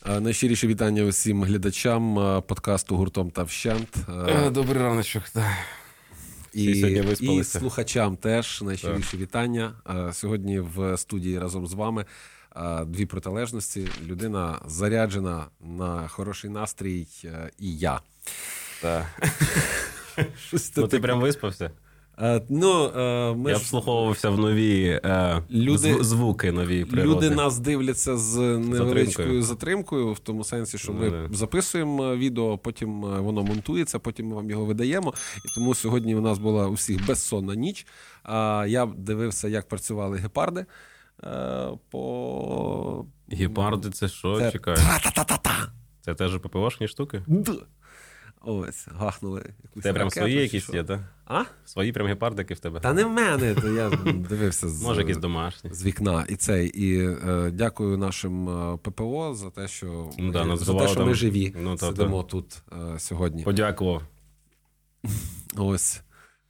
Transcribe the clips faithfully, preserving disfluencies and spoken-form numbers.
Найщиріше вітання усім глядачам подкасту «Гуртом та вщент». Добрий раночок. І, і слухачам теж найщиріше так. вітання. Сьогодні в студії разом з вами дві протилежності. Людина заряджена на хороший настрій і я. Так. Ну ти прям виспався? Uh, ну, uh, ми Я вслуховувався в нові uh, люди, звуки нові природи. Люди нас дивляться з невеличкою затримкою, затримкою в тому сенсі, що ми mm-hmm. записуємо відео, потім воно монтується, потім ми вам його видаємо. І тому сьогодні у нас була у всіх безсонна ніч. Uh, я дивився, як працювали гепарди. Uh, по... Гепарди це що? Це... Чекай. Та-та-та-та-та! Це теж ППОшні штуки? Да. Ось, гахнули якусь Це прям свої якісь що? Є, так? А? Свої прям гепардики в тебе? Та не в мене, то я дивився з, може, якісь домашні. з вікна. І цей, і е, дякую нашим ППО за те, що, ну, да, за те, що там... ми живі, ну, та, сидимо та. тут е, сьогодні. Подякував. Ось.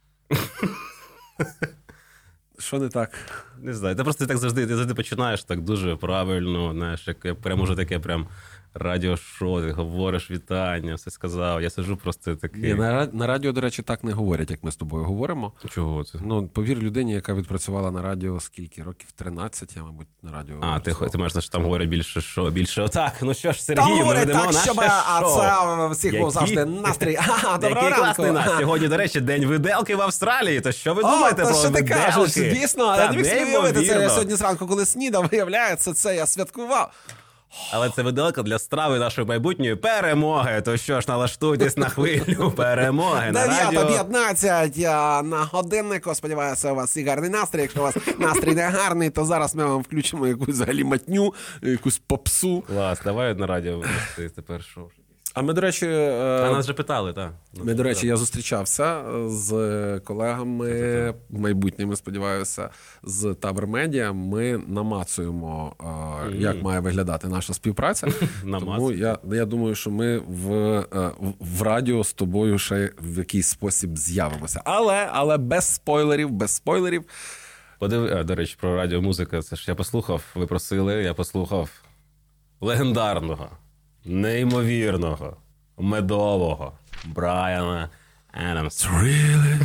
Що не так? Не знаю, ти просто так завжди, ти завжди починаєш так дуже правильно, знаєш, як прям уже таке прям радіошоу, ти говориш вітання, все сказав, я сиджу просто такий. Ні, на, на радіо, до речі, так не говорять, як ми з тобою говоримо. Чого це? Ну, повір людині, яка відпрацювала на радіо скільки років? тринадцять, я, мабуть, на радіо. А, ти, ти маєш, що там говорять більше, що? Більше отак, ну що ж, Сергій, ми говорять ведемо так, наше щоб, шоу. А це всіх був завжди настрій. Ага, доброго Який ранку. класний нас. Сьогодні, до речі, день виделки в Австралії, то що ви О, думаєте то про що ти виделки? кажеш, дійсно, я не міг собі уявити це, я сьогодні зранку, коли снідав, виявляється, це я святкував. Але це виделка для страви нашої майбутньої перемоги. То що ж, налаштуйтесь на хвилю перемоги на радіо. дев'ята п'ятнадцять на годиннику. Сподіваюся, у вас і гарний настрій. Якщо у вас настрій не гарний, то зараз ми вам включимо якусь взагалі матню, якусь попсу. Клас, давай на радіо тепер що. А ми, до речі... А нас вже питали, так. Ми, до речі, я зустрічався з колегами майбутніми, сподіваюся, з Табор Медіа. Ми намацуємо, mm. як має виглядати наша співпраця. Тому я, я думаю, що ми в, в радіо з тобою ще в якийсь спосіб з'явимося. Але, але без спойлерів, без спойлерів. Подив... А, до речі, про радіомузику. Це ж я послухав, ви просили, я послухав легендарного, неймовірного, медового Брайана Адамса. Really?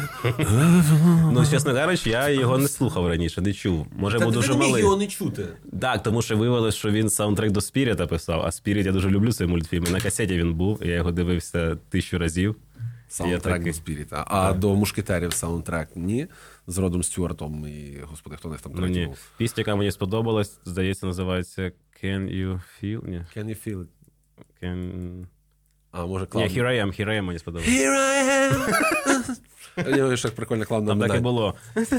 Ну, чесно кажучи, я його не слухав раніше, не чув. Може, був дуже малий. Ти не міг його не чути. Так, тому що виявилось, що він саундтрек до Спіріта писав, а Спіріт я дуже люблю цей мультфільм. І на касеті він був, і я його дивився тисячу разів. Саундтрек до Спіріта. А так. До Мушкетерів саундтрек ні? З Родом Стюартом і, господи, хто в них там третій ну, був? Пісня, яка мені сподобалась, здається, називається Can You Feel? Ні. Can You Feel It? Can... А, може, Cloud... Ні, Here I Am, Here I Am мені сподобалось. Here I am! Я ще прикольно Cloud Там так і було.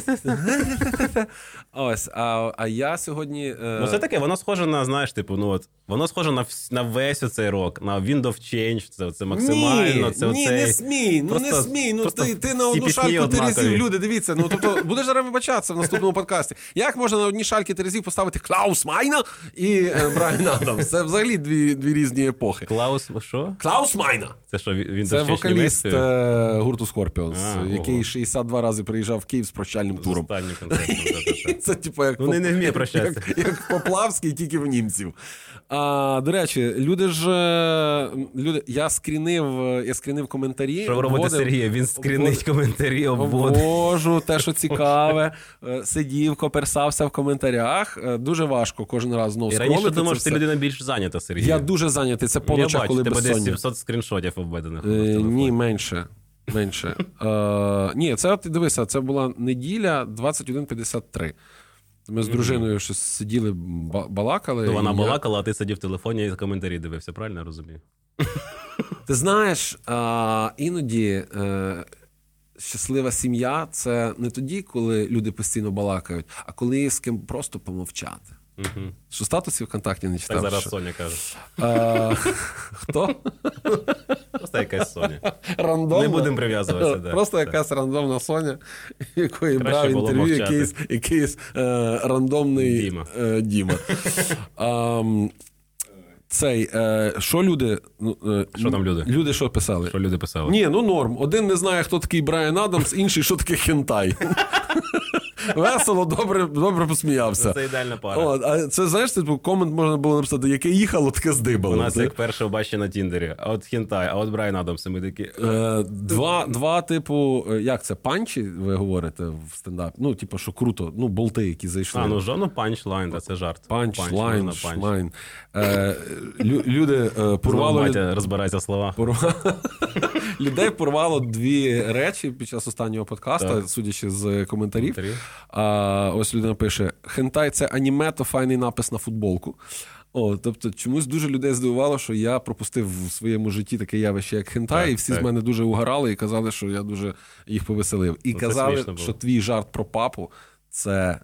Ось, а, а я сьогодні... Е... Ну, це таке, воно схоже на, знаєш, типу, ну от, воно схоже на, вс... на весь оцей рок, на Wind of Change, це, це максимально, ні, це ні, оцей... не смій, ну просто, не смій, ну ти, ти на одну шальку однакові. терезів, люди, дивіться, ну тобто, будеш зараз вибачатися в наступному подкасті. Як можна на одній шальці терезів поставити Клаус Майна і е, Брайан Адамс? Це взагалі дві, дві різні епохи. Клаус, що? Клаус Майна! Це що, він Це вокаліст е, гурту Scorpions, а, який ого. шістдесят два рази приїжджав в Київ з прощальним туром. З останнім концертом. Це типу як, ну, поп... не, не вміє прощатися. як, як Поплавський, тільки в німців. А, до речі, люди ж... Люди, я скрінив, я скрінив коментарі. Що ви робите, Сергій? Він скрінить коментарі, обводить. Ввожу те, що цікаве. Сидів, коперсався в коментарях. Дуже важко кожен раз знову скролити. І раніше думав, що ти людина більш зайнята, Сергій. Я дуже зайнятий. Це по ночах, коли безсоння. Я бачу, тебе десь сімсот скріншотів обведених. Е, ні, менше. Менше. Е, ні, це, дивися, це була неділя двадцять один п'ятдесят три. Ми з дружиною щось сиділи, балакали. То вона я... балакала, а ти сидів в телефоні і коментарі дивився, правильно я розумію? Ти знаєш, а, іноді а, щаслива сім'я – це не тоді, коли люди постійно балакають, а коли є з ким просто помовчати. Угу. Що статусів ВКонтакті не читав? Так зараз що? Соня каже. А, хто? Просто якась Соня. Рандомна? Не будемо прив'язуватися. Да. Просто так. Якась рандомна Соня, якої Краще брав інтерв'ю якийсь, якийсь е, рандомний Діма. Е, Діма. а, Цей, е, що люди... Е, що там люди? Люди що писали? Що люди писали? Ні, ну норм. Один не знає, хто такий Брайан Адамс, інший, що таке хентай. весело, добре, добре посміявся. Це ідеальна пара. О, а це, знаєш, типу, комент можна було написати, яке їхало, таке здибало. У нас як перше бачення на Тіндері. А от Хентай, а от Брайан Адамс, і ми такі... Е, два, два, типу, як це, панчі, ви говорите в стендапі? Ну, типу, що круто, ну, болти, які зайшли. А, ну, жоно панчлайн, та це жарт. Панч, Панч, лайн, панч. шлайн. Е, лю, люди е, порвало... Батя розбирається в словах. Порвало... Людей порвало дві речі під час останнього подкасту, так. судячи з коментарів. А, ось людина пише: хентай – це аніме, то файний напис на футболку. О, тобто чомусь дуже людей здивувало, що я пропустив в своєму житті таке явище, як хентай, так, і всі так. з мене дуже угорали і казали, що я дуже їх повеселив. І ну, казали, що твій жарт про папу – це...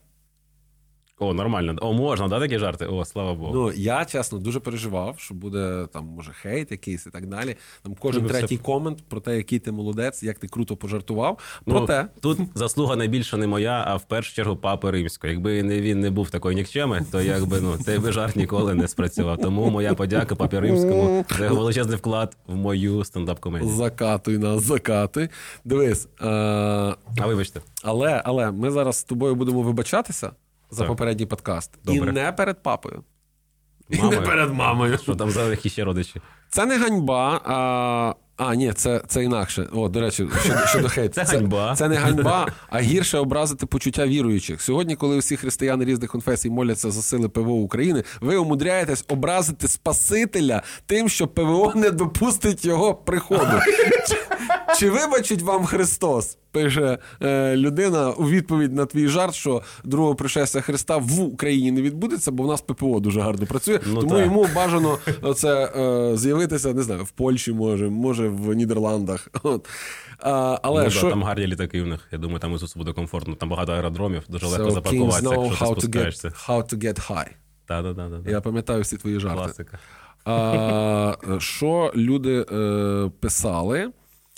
О, нормально. О, можна, да, такі жарти? О, слава Богу. Ну, я, чесно, дуже переживав, що буде, там, може, хейт якийсь і так далі. Там кожен Щоб третій все... комент про те, який ти молодець, як ти круто пожартував. Проте... Ну, тут заслуга найбільше не моя, а в першу чергу Папи Римського. Якби не він не був такої нікчеми, то якби, ну, цей би жарт ніколи не спрацював. Тому моя подяка Папі Римському за його величезний вклад в мою стендап-комедію. Закатуй нас, закатуй. Дивись. А, а вибачте. Але, але ми зараз з тобою будемо вибачатися за так. попередній подкаст. Добре. І не перед папою. Мамою? І не перед мамою. Що там за які ще родичі? Це не ганьба, а... А, ні, це, це інакше. О, до речі, щодо, щодо хейту. Це, це ганьба. Це не ганьба, а гірше образити почуття віруючих. Сьогодні, коли всі християни різних конфесій моляться за сили ПВО України, ви умудряєтесь образити Спасителя тим, що ПВО не допустить його приходу. Чи, чи вибачить вам Христос? Пише е, людина у відповідь на твій жарт, що другого пришестя Христа в Україні не відбудеться, бо в нас ППО дуже гарно працює. Ну, тому так. йому бажано це, е, з'явитися, не знаю, в Польщі може, може в Нідерландах. От. А, але ну, що... да, там гарні літаки в них. Я думаю, там Ісусу буде комфортно. Там багато аеродромів, дуже легко so запаркуватися, якщо ти спускаєшся. Get, how to get high. Да, да, да, да. Я пам'ятаю всі твої жарти. Класика. А, що люди е, писали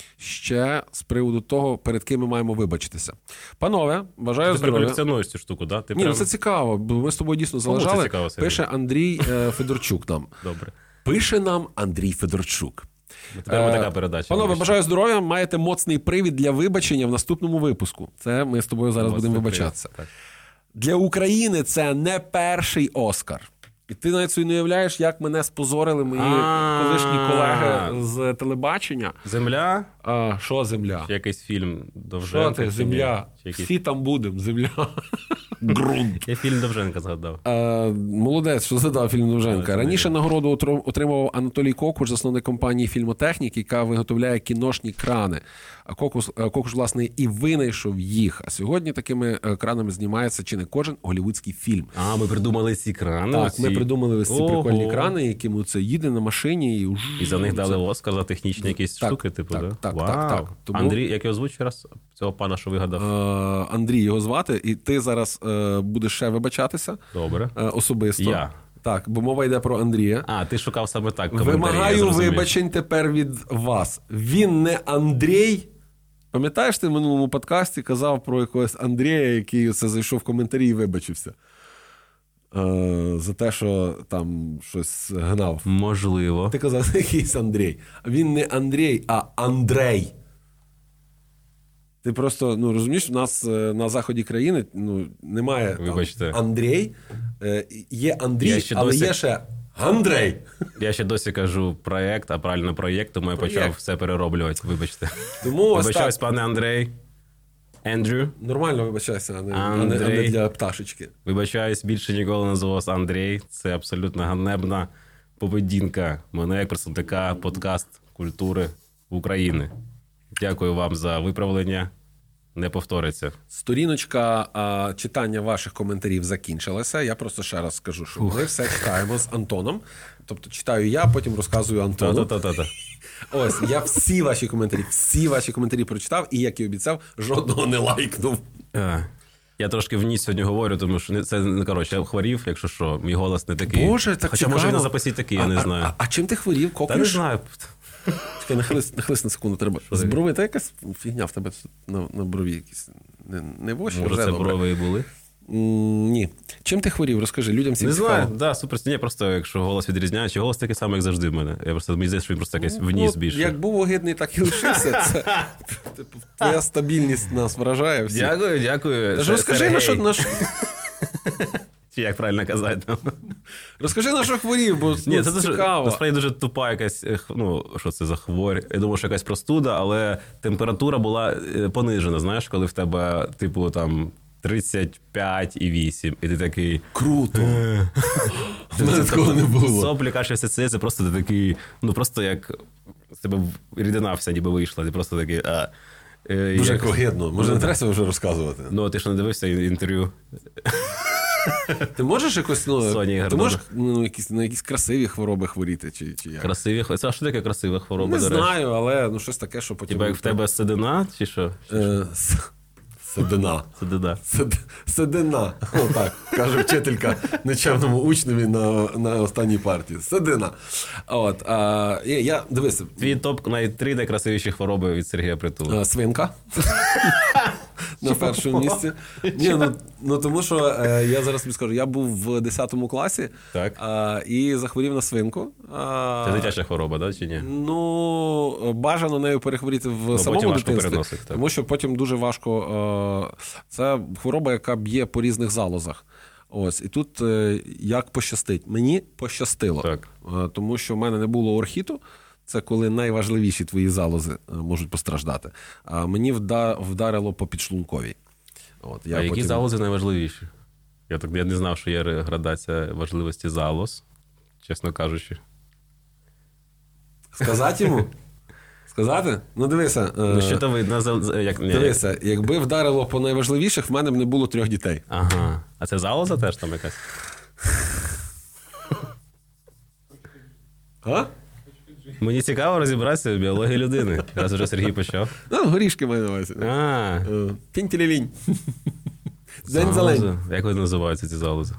ще з приводу того, перед ким ми маємо вибачитися. Панове, бажаю ти здоров'я. Ти колекціонуєш цю штуку, да? Ти Ні, прям... ну це цікаво, бо ми з тобою дійсно залежали. Цікаво, Пише Андрій е, Федорчук нам. Добре. Пише нам Андрій Федорчук. Тепер така передача. Панове, бажаю здоров'я, маєте моцний привід для вибачення в наступному випуску. Це ми з тобою зараз моцний будемо вибачатися. Для України це не перший Оскар. І ти навіть собі не уявляєш, як мене спозорили мої колишні колеги з телебачення. Земля? А, що земля? Чи якийсь фільм Довженка? Що ти, земля? Якийсь... Всі там будемо, земля. Ґрунт. Я фільм Довженка згадав. А, молодець, що згадав фільм Довженка. Раніше нагороду отримував Анатолій Кокуш, засновник компанії «Фільмотехнік», яка виготовляє кіношні крани. А Кокуш, Кокуш, власне, і винайшов їх. А сьогодні такими кранами знімається чи не кожен голлівудський фільм. А, ми придумали ці крани? Так, ці... ми придумали ось ці Ого. прикольні крани, якими це їде на машині. І, і за них дали Оскар за технічні якісь так, штуки, типу, так, да? Так, Вау. так, так. Тому... Андрій, як його звуть раз? Цього пана, що вигадав? А, Андрій його звати, і ти зараз е, будеш ще вибачатися. Добре. Е, особисто. Я. Так, бо мова йде про Андрія. А, ти шукав саме так коментарі. Вимагаю вибачень тепер від вас. Він не Андрій. Пам'ятаєш, ти в минулому подкасті казав про якогось Андрія, який це зайшов в коментарі і вибачився? Е, за те, що там щось гнав. Можливо. Ти казав, якийсь Андрій. Він не Андрій, а Андрей. Ти просто, ну, розумієш, у нас на заході країни, ну, немає Вибачте. Андрій. Е, є Андрій, але досі... є ще Андрей. Я ще досі кажу проєкт, а правильно проєкт, тому я проєкт. почав все перероблювати. Вибачте. Тому Вибачаюсь, пане Андрей. Ендрю. Нормально вибачайся, а не, а, не, а не для пташечки. Вибачаюсь, більше ніколи не називав вас Андрій. Це абсолютно ганебна поведінка мене як представника подкаст культури України. Дякую вам за виправлення. Не повториться. Сторіночка а, читання ваших коментарів закінчилася. Я просто ще раз скажу, що Ух. ми все читаємо з Антоном. Тобто читаю я, потім розказую Антону. Та-та-та-та. Ось, я всі ваші коментарі, всі ваші коментарі прочитав, і, як і обіцяв, жодного не лайкнув. А, я трошки в ніс сьогодні говорю, тому що це, не коротше, я хворів, якщо що, мій голос не такий. Боже, так Хоча, цікаво. може, і на записі такий, я не знаю. А, а, а чим ти хворів? Коклюш? Та не знаю. Чекай, нахились, нахились на секунду, треба. З брови, та якась фігня в тебе на, на брові якісь. Не, не в очі, може, це добре. брови і були? Ні. Чим ти хворів? Розкажи, людям всім не цікаво. Не знаю, да, супер. Ні, просто якщо голос відрізняє, чи голос такий самий, як завжди в мене. Я просто, мені здається, що він просто якийсь вниз більше. Як був огидний, так і лишився. Це, твоя стабільність нас вражає всі. Дякую, дякую. Тож розкажи, на що... На... Чи як правильно казати? Розкажи, на що хворів, бо Ні, ну, це дуже, цікаво. Насправді дуже тупа якась, ну, що це за хворь. Я думав, що якась простуда, але температура була понижена, знаєш, коли в тебе, типу, там, тридцять п'ять і вісім, і ти такий... Круто! В мене такого не було. Соплі, кашель, все це, це просто ти такий, ну, просто як з тебе рідина вся ніби вийшла, ти просто такий... А. Дуже як огидно, може не треба вже розказувати. Ну, ти ж не дивився інтерв'ю. Ти можеш якось, ну, Соні ти можеш ну, якісь, на якісь красиві хвороби хворіти? Чи, чи як? Красиві хвороби? Це а що таке красива хвороба, Не до речі? знаю, але ну, щось таке, що потім... Типа як в тебе седина, чи що? Е, Седина. Седина. Сед... Седина. Отак, каже вчителька нечемному учневі на, на останній партії. Седина. От, а, я, дивися. Твій топ навіть три найкрасивіші хвороби від Сергія Притули. Свинка. На першому місці. Ні, ну, ну тому що е, я зараз тобі скажу, я був в десятому класі так. е, і захворів на свинку. Це дитяча хвороба, да, чи ні? Ну, бажано нею перехворіти в ну, самому дитинстві. Тому що потім дуже важко. Е, це хвороба, яка б'є по різних залозах. Ось, і тут е, як пощастить. Мені пощастило. Так. Е, тому що в мене не було орхіту. Це коли найважливіші твої залози можуть постраждати. А мені вдарило по підшлунковій. От, я а потім... які залози найважливіші? Я так я не знав, що є градація важливості залоз, чесно кажучи. Сказати йому? Сказати? Ну, дивися. Ну, що то видно? Як... Дивися, якби вдарило по найважливіших, в мене б не було трьох дітей. Ага. А це залоза теж там якась? А? Мені цікаво розібратися в біології людини. Раз вже Сергій почав. Ну, горішки маю на увазі. А. Пінь-тілі-лінь. День за лень. Як вони називаються, ці залози?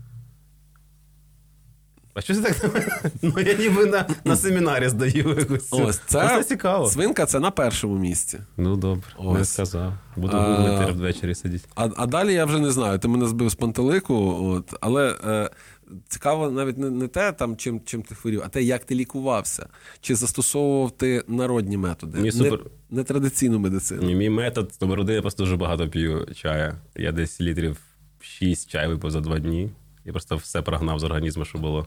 А що це так? Ну, я ніби на, на семінарі здаю якусь. Ось, це, це цікаво. Свинка – це на першому місці. Ну, добре. Ось. Не сказав. Буду гуглити ввечері сидіти. А, а далі я вже не знаю. Ти мене збив з пантелику, от, але е, цікаво навіть не, не те, там, чим, чим ти хворів, а те, як ти лікувався. Чи застосовував ти народні методи, Мій не, супер... не традиційну медицину. Ні, мій метод, номер один, я просто дуже багато п'ю чаю. Я десь літрів шість чаю випив за два дні. Я просто все прогнав з організму, що було.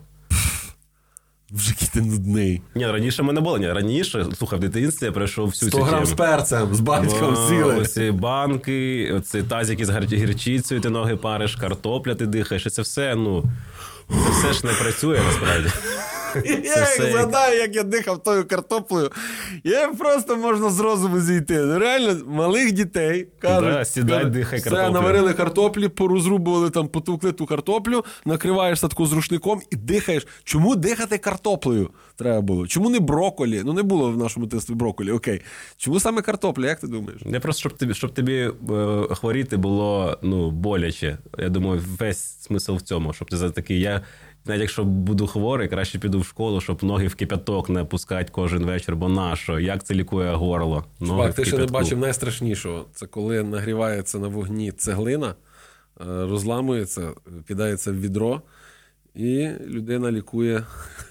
Вже який ти нудний. Ні, раніше мене було. Ні, раніше, слухай, в дитинстві я пройшов всю цю сто грам з перцем, з батьком сіли. Оці банки, оці тазики з гірчицею, ти ноги париш, картопля ти дихаєш. І це все, ну, це все ж не працює насправді. Я як все... згадаю, як я дихав тою картоплею, я просто можна з розуму зійти. Ну, реально, малих дітей кажуть, да, сідай, дихай картоплю. Все, наварили картоплі, порозрубували, там, потукли ту картоплю, накриваєшся таку з рушником і дихаєш. Чому дихати картоплею треба було? Чому не брокколі? Ну, не було в нашому дитинстві брокколі, окей. Чому саме картопля, як ти думаєш? Не просто, щоб тобі, щоб тобі е, хворіти було, ну, боляче. Я думаю, весь смисл в цьому, щоб ти за такий, я... Навіть якщо буду хворий, краще піду в школу, щоб ноги в кипяток не пускати кожен вечір, бо нащо? Як це лікує горло? Чувак, ти ще не бачив найстрашнішого. Це коли нагрівається на вогні цеглина, розламується, кидається в відро, і людина лікує...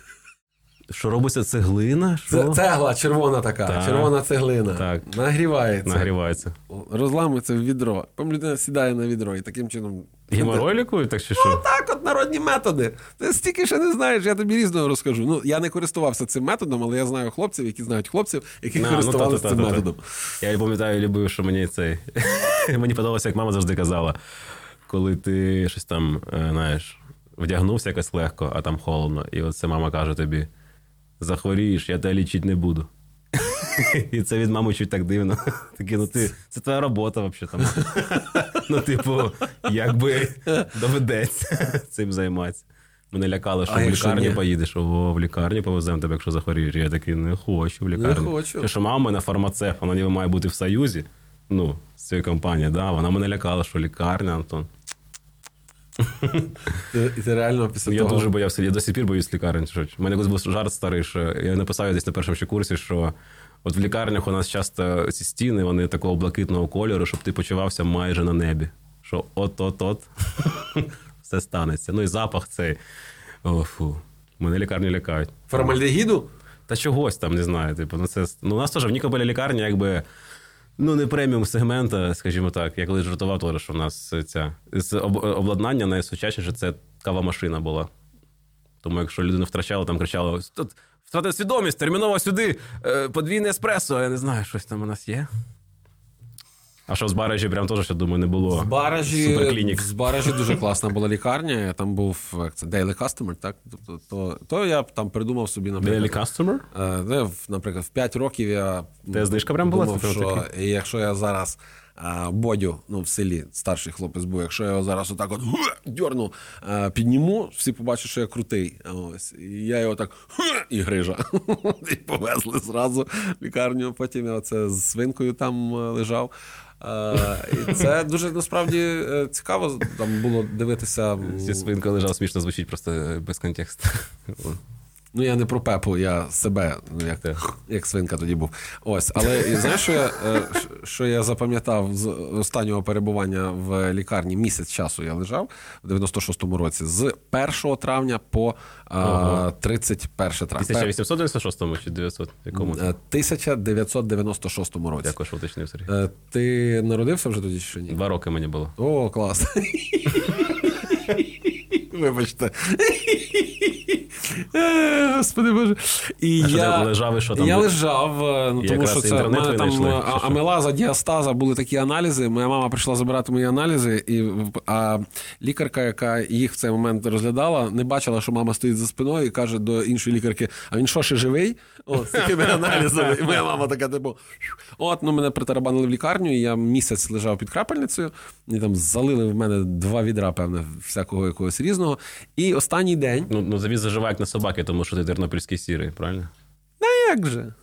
Що робиться цеглина? Що? Цегла червона така, так. Червона цеглина. Так. Нагрівається. Нагрівається. Розламується в відро. Потім людина сідає на відро і таким чином... Геморрой лікують, так чи що? Ну так, от народні методи. Ти стільки ще не знаєш, я тобі різного розкажу. Ну, я не користувався цим методом, але я знаю хлопців, які знають хлопців, які а, користувалися ну, цим методом. Я пам'ятаю, любив, що мені цей... мені подобалося, як мама завжди казала, коли ти щось там, знаєш, вдягнувся якось легко, а там холодно, і оце мама каже тобі: захворієш, я тебе лічити не буду. І це від мами чуть так дивно. Такі, ну ти, це твоя робота взагалі. Ну, типу, якби доведеться цим займатися. Мене лякали, що а в лікарні ні? Поїдеш, о, в лікарні повеземо тебе, якщо захворієш. Я такий, не хочу в лікарні. Не хочу. Що мама мене фармацевт, вона ніби має бути в Союзі, ну, з цією компанією, да, вона мене лякала, що лікарня, Антон. Ти, і ти реально після я того... дуже боявся, я до сих пір боюсь лікарень. У мене був жарт старий, що я написав десь на першому ще курсі, що от в лікарнях у нас часто ці стіни, вони такого блакитного кольору, щоб ти почувався майже на небі. що от-от-от все станеться. Ну і запах цей. О, фу. Мене лікарні лякають. Формальдегіду? Та чогось там, не знаю. Типу, ну, це, ну, у нас теж в Нікополі лікарня, якби, ну, не преміум сегмента, скажімо так. Я колись жартував, теж, що в нас ця, з обладнання найсучасніше це кава-машина була. Тому якщо людина втрачала, там кричала, тут втратив свідомість, терміново сюди, подвійне еспресо, я не знаю, щось там у нас є. А що з Баражі прям теж, я думаю, не було. З Баражі, з Баражі дуже класна була лікарня. Там був як це, Daily Customer, так? То, то, то я там придумав собі, наприклад... Daily Customer? Е, наприклад, в п'ять років я Те знижка прям була? Думав, що якщо я зараз а, Бодю, ну, в селі, старший хлопець був, якщо я його зараз отак от дьорну, а, підніму, всі побачать, що я крутий. Ось. І я його так і грижа. І повезли зразу в лікарню. Потім я оце з свинкою там лежав. Uh, і це дуже, насправді, цікаво там було дивитися. Зі свинкою лежав, смішно звучить, просто без контексту. Ну, я не про Пепу, я себе, ну, як, як свинка тоді був. Ось, але знаєш, що я, що я запам'ятав з останнього перебування в лікарні? Місяць часу я лежав в дев'яносто шостому році, з першого травня по а, тридцять перше травня. тисяча вісімсот дев'яносто шостому чи дев'ятсот? Якому? тисяча дев'ятсот дев'яносто шостому році. Дякую, що уточнив, Сергій. Ти народився вже тоді чи ні? Два роки мені було. О, клас. Вибачте. Господи Боже. І а я, що ти лежав і що там? Я лежав, ну, тому що це в мене там амилаза, діастаза, були такі аналізи. Моя мама прийшла забирати мої аналізи, і, а лікарка, яка їх в цей момент розглядала, не бачила, що мама стоїть за спиною і каже до іншої лікарки, а він що, ще живий? О, з такими аналізами. І моя мама така, типу, от, ну, мене притарабанили в лікарню, і я місяць лежав під крапельницею, і там залили в мене два відра, певне, всякого якогось різного. І останній день... Ну, ну завіз заживає як на собаки, тому що ти тернопільський сірий, правильно? Ну, як же?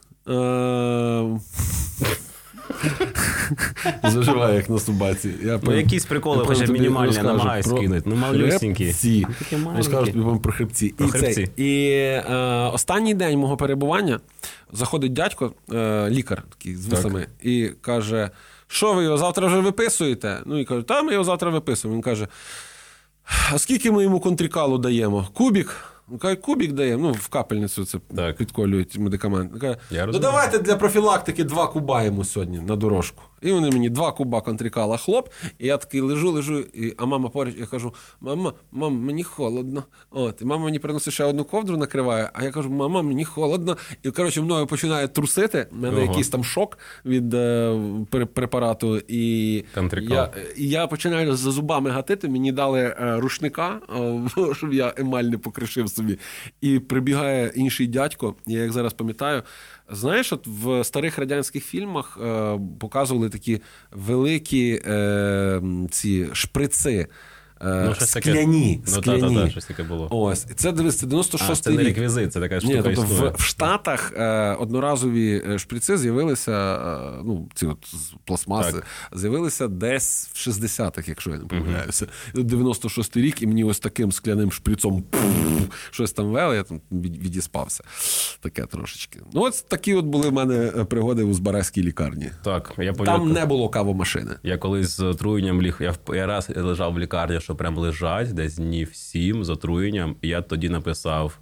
Заживає, як на собаці. Я ну, якісь приколи, хоча б мінімальні, я намагаюсь скинути. Ну, малюсінькі. Хребці. Розкажу тобі вам про хребці. Про і хребці. Це, і е, останній день мого перебування заходить дядько, е, лікар такий з вусами, і каже, що ви його завтра вже виписуєте? Ну, і каже, та ми його завтра виписуємо. Він каже, а скільки ми йому контрікалу даємо? Кубік? Ну, каже, кубік даємо, ну, в капельницю це так підколюють медикаменти. Каже, ну, давайте для профілактики два куба йому сьогодні на дорожку. І вони мені два куба контрікала, хлоп, і я такий лежу, лежу, і, а мама поруч, я кажу, мама, мама, мені холодно. От, і мама мені приносить ще одну ковдру, накриває, а я кажу, мама, мені холодно. І, коротше, мною починає трусити, в мене Ого. якийсь там шок від е, препарату, і я, і я починаю за зубами гатити, мені дали е, рушника, е, щоб я емаль не покришив собі. І прибігає інший дядько, я як зараз пам'ятаю, знаєш, от в старих радянських фільмах е, показували такі великі е, ці шприци, е, ну, скляні. Ну, скляні. Та, та, та, щось таке було. Ось. Це, дивись, дев'яносто шостий рік. А, це не реквізит, це така штука. Ні, тобто в, в Штатах е, одноразові шприци з'явилися, е, ну, ці от з пластмаси, так. з'явилися десь в шістдесятих, якщо я не помиляюся. Uh-huh. дев'яносто шостий рік, і мені ось таким скляним шприцом щось там вели, я там відіспався. Таке трошечки. Ну, от такі от були в мене пригоди у Збаразькій лікарні. Так, я Там повідку. Не було кавомашини. Я колись з отруєнням ліг, я, я раз лежав в лікарні, що прям лежать, десь днів сім з отруєнням, і я тоді написав,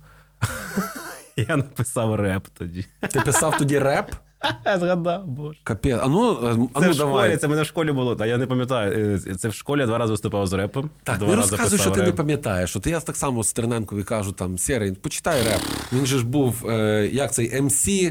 я написав реп тоді. Ти писав тоді реп? Я згадав, боже. Капець. А ну, а це ну в давай. Школі, це в мене в школі було, а я не пам'ятаю. Це в школі я два рази виступав з репом. Так, не розказуй, що реп. Ти не пам'ятаєш. От я так само Стерненкові кажу, там, Сєрий, почитай реп. Він же ж був, е, як цей, ем сі...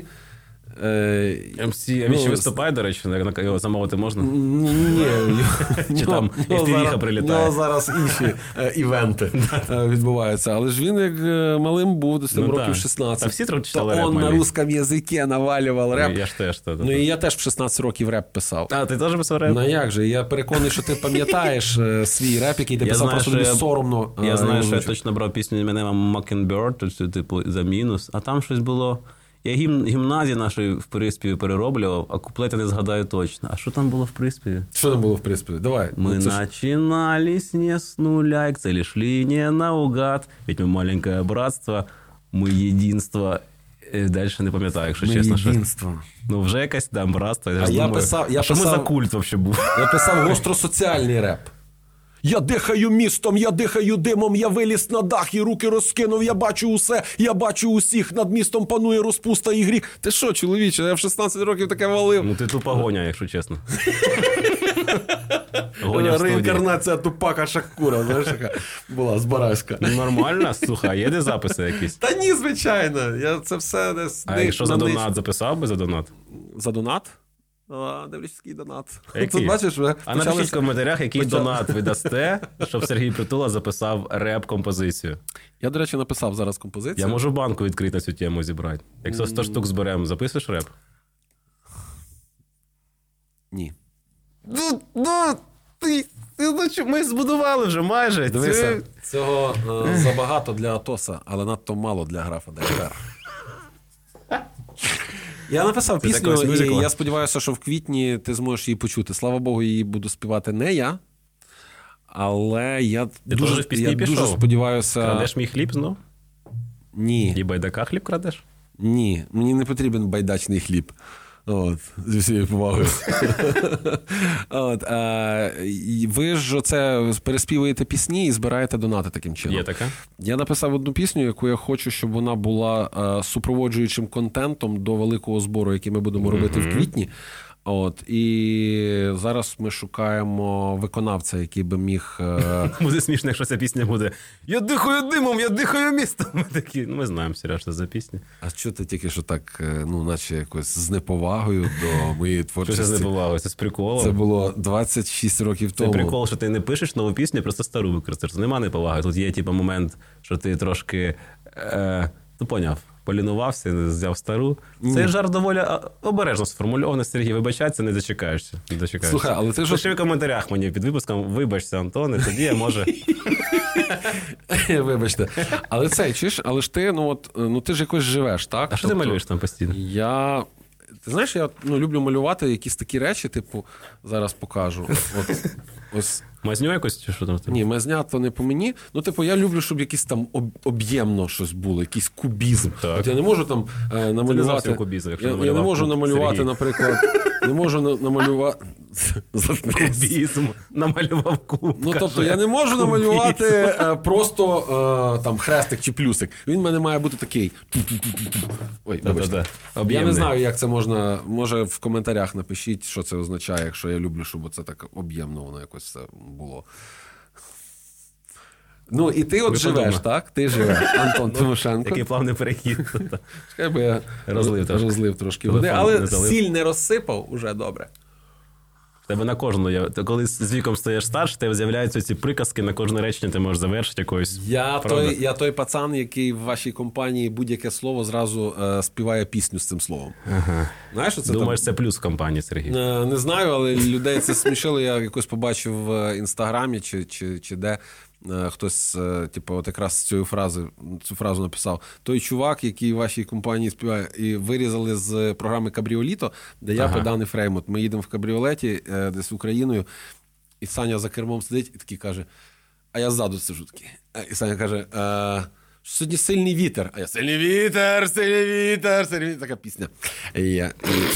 ем сі, а він ще виступає, до речі, його замовити можна? Ні. Чи там ефтиріха прилітає? У нього зараз інші івенти відбуваються. Але ж він як малим був, десь там років шістнадцять. Та всі читали реп малі. Он на русском язикі навалював реп. Я ж теж. Ну і я теж в шістнадцять років реп писав. А, ти теж писав реп? Ну як же, я переконаний, що ти пам'ятаєш свій реп, який ти писав, просто тобі соромно. Я знаю, що я точно брав пісню Eminem Mockingbird, типу, за мінус, а там щось було... Я гімн гімназії нашої в приспіві перероблював, а куплети не згадаю точно. А що там було в приспіві? Що там було в приспіві? Давай. Мы ну, начинались не с нуля, к цели шли не наугад. Ведь мы маленькое братство, мы единство. Дальше не пам'ятаю, якщо ми чесно. Єдинство. Що... Ну, вже якась там братство. Я а я думаю, писав... Я а що писав, ми за культ взагалі був? Я писав гостросоціальний реп. Я дихаю містом, я дихаю димом, я виліз на дах і руки розкинув, я бачу усе, я бачу усіх, над містом панує розпуста і гріх. Ти що, чоловіче, я в шістнадцять років таке валив. Ну ти тупа гоня, якщо чесно. Гоня в студії. Реінкарнація Тупака Шакура, знаєш, яка була з Бараська. Ну, нормально, слухай, є де записи якісь? Та ні, звичайно, я це все десь... А якщо за донат записав би за донат? За донат? А, дивлюсь, який донат. Який? Тут, бачиш, ви а напишіть почали... в коментарях, який почали... донат ви дасте, щоб Сергій Притула записав реп-композицію. Я, до речі, написав зараз композицію. Я можу банку відкрити на цю тему зібрати. Якщо сто штук зберемо, записуєш реп? Ні. Ну, ну, ти, ти, ми збудували вже майже. Дивися, цього е, забагато для Атоса, але надто мало для графа ДР. Я написав це пісню, і я сподіваюся, що в квітні ти зможеш її почути. Слава Богу, її буду співати не я, але я, дуже, я дуже сподіваюся... Крадеш мій хліб знов? Ні. І байдака хліб крадеш? Ні, мені не потрібен байдачний хліб. От, зі всією повагою. От, а, ви ж оце переспівуєте пісні і збираєте донати таким чином. Є така? Я написав одну пісню, яку я хочу, щоб вона була а, супроводжуючим контентом до великого збору, який ми будемо робити mm-hmm. в квітні. От, і зараз ми шукаємо виконавця, який би міг... Буде смішно, якщо ця пісня буде «Я дихаю димом, я дихаю містом». Ми такі, ну ми знаємо, Сереж, що за пісня. А що ти тільки що так, ну, наче якось з неповагою до моєї творчості? Що це з неповагою? Це з приколом? Це було двадцять шість років тому. Це прикол, що ти не пишеш нову пісню, просто стару використаєш. Це нема неповаги. Тут є, типу, момент, що ти трошки, е, ну, поняв, полінувався, взяв стару. Цей жарт доволі обережно сформульований, Сергій. Вибачайся, не дочекаєшся. Не дочекаєшся. Слухай, але ти ж... Пиши в коментарях мені під випуском, вибачся, Антон, і тоді я, може... Вибачте. Але це, чуєш, але ж ти, ну от, ну ти ж якось живеш, так? А що тобто, ти малюєш там постійно? Я... Ти знаєш, я ну, люблю малювати якісь такі речі, типу, зараз покажу. От, ось... Мазню якось чи що там? Ні, мазня то не по мені. Ну, типу, я люблю, щоб якийсь там об'ємно щось було, якийсь кубізм. Так. От я не можу там е, намалювати... Це не кубізм, якщо я, я не можу намалювати, Сергій. Наприклад, не можу на, намалювати... Кубізм. Намалював куб. Ну, тобто, я не можу намалювати е, просто е, там хрестик чи плюсик. Він в мене має бути такий. Ой, вибачте. Я не знаю, як це можна... Може, в коментарях напишіть, що це означає, якщо я люблю, щоб це так об'ємно воно якось все було. Ну, і ти от Ви живеш, подумав. Так? Ти живеш, Антон Тимошенко. Який плавний перехід. Чекай, бо я розлив, розлив трошки води, але не сіль не розсипав, уже добре. В тебе на кожну, я, коли з віком стаєш старше, в тебе з'являються ці приказки, на кожне речення ти можеш завершити якоюсь. Я той, я той пацан, який в вашій компанії будь-яке слово зразу е, співає пісню з цим словом. Ага. Знаєш, це Думаєш, там... це плюс в компанії, Сергій? Е, не знаю, але людей це смішило. Я якось побачив в Інстаграмі чи, чи, чи де. Хтось, типу, от якраз цю фразу, цю фразу написав. Той чувак, який в вашій компанії співає, і вирізали з програми «Кабріоліто», де я, ага. Педан і Фреймут. Ми їдемо в кабріолеті десь Україною, і Саня за кермом сидить і такий каже, а я ззаду сижу такий. І Саня каже, сьогодні сильний вітер. А я, сильний вітер, сильний вітер, сильний вітер. Така пісня. І я...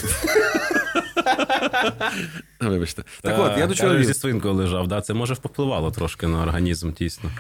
Вибачте. Так а, от, я до чого вів. Зі свинкою лежав, да? Це може впливало трошки на організм, тісно.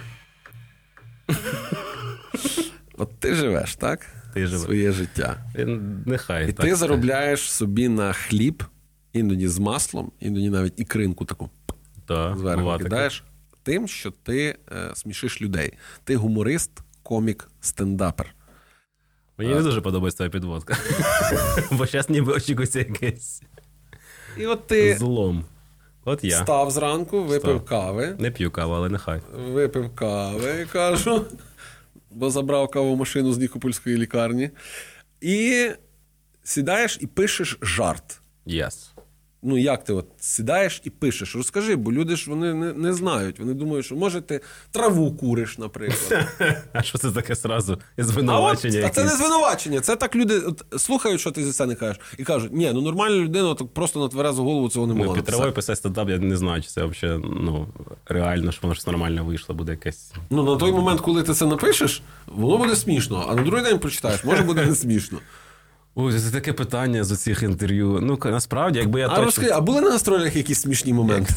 От ти живеш, так? Ти живеш. Своє життя. Нехай. І так, ти заробляєш так. собі на хліб, іноді з маслом, іноді навіть ікринку таку да, зверху кидаєш, тим, що ти е, смішиш людей. Ти гуморист, комік, стендапер. Мені а... не дуже подобається твоя підводка. Бо зараз ніби очікується якесь і от ти злом. От я. Став зранку, випив Став. кави. Не п'ю каву, але нехай. Випив кави, кажу, бо забрав каву машину з Нікопольської лікарні. І сідаєш і пишеш жарт. Yes. Ну, як ти от сідаєш і пишеш? Розкажи, бо люди ж вони не, не знають. Вони думають, що, може, ти траву куриш, наприклад. А що це таке сразу? Звинувачення? А, от, а це не звинувачення. Це так люди от, слухають, що ти зі сцени кажеш, і кажуть, ні, ну нормальна людина так просто на тверезу голову цього не могла. Ну, під травою писати стендап, я не знаю, чи це взагалі ну, реально, що воно щось нормально вийшло, буде якесь... Ну, на той момент, коли ти це напишеш, воно буде смішно, а на другий день прочитаєш, може буде не смішно. Ой, це таке питання з цих інтерв'ю. Ну, насправді, якби я а точно... розкажи, а були на гастролях якісь смішні моменти?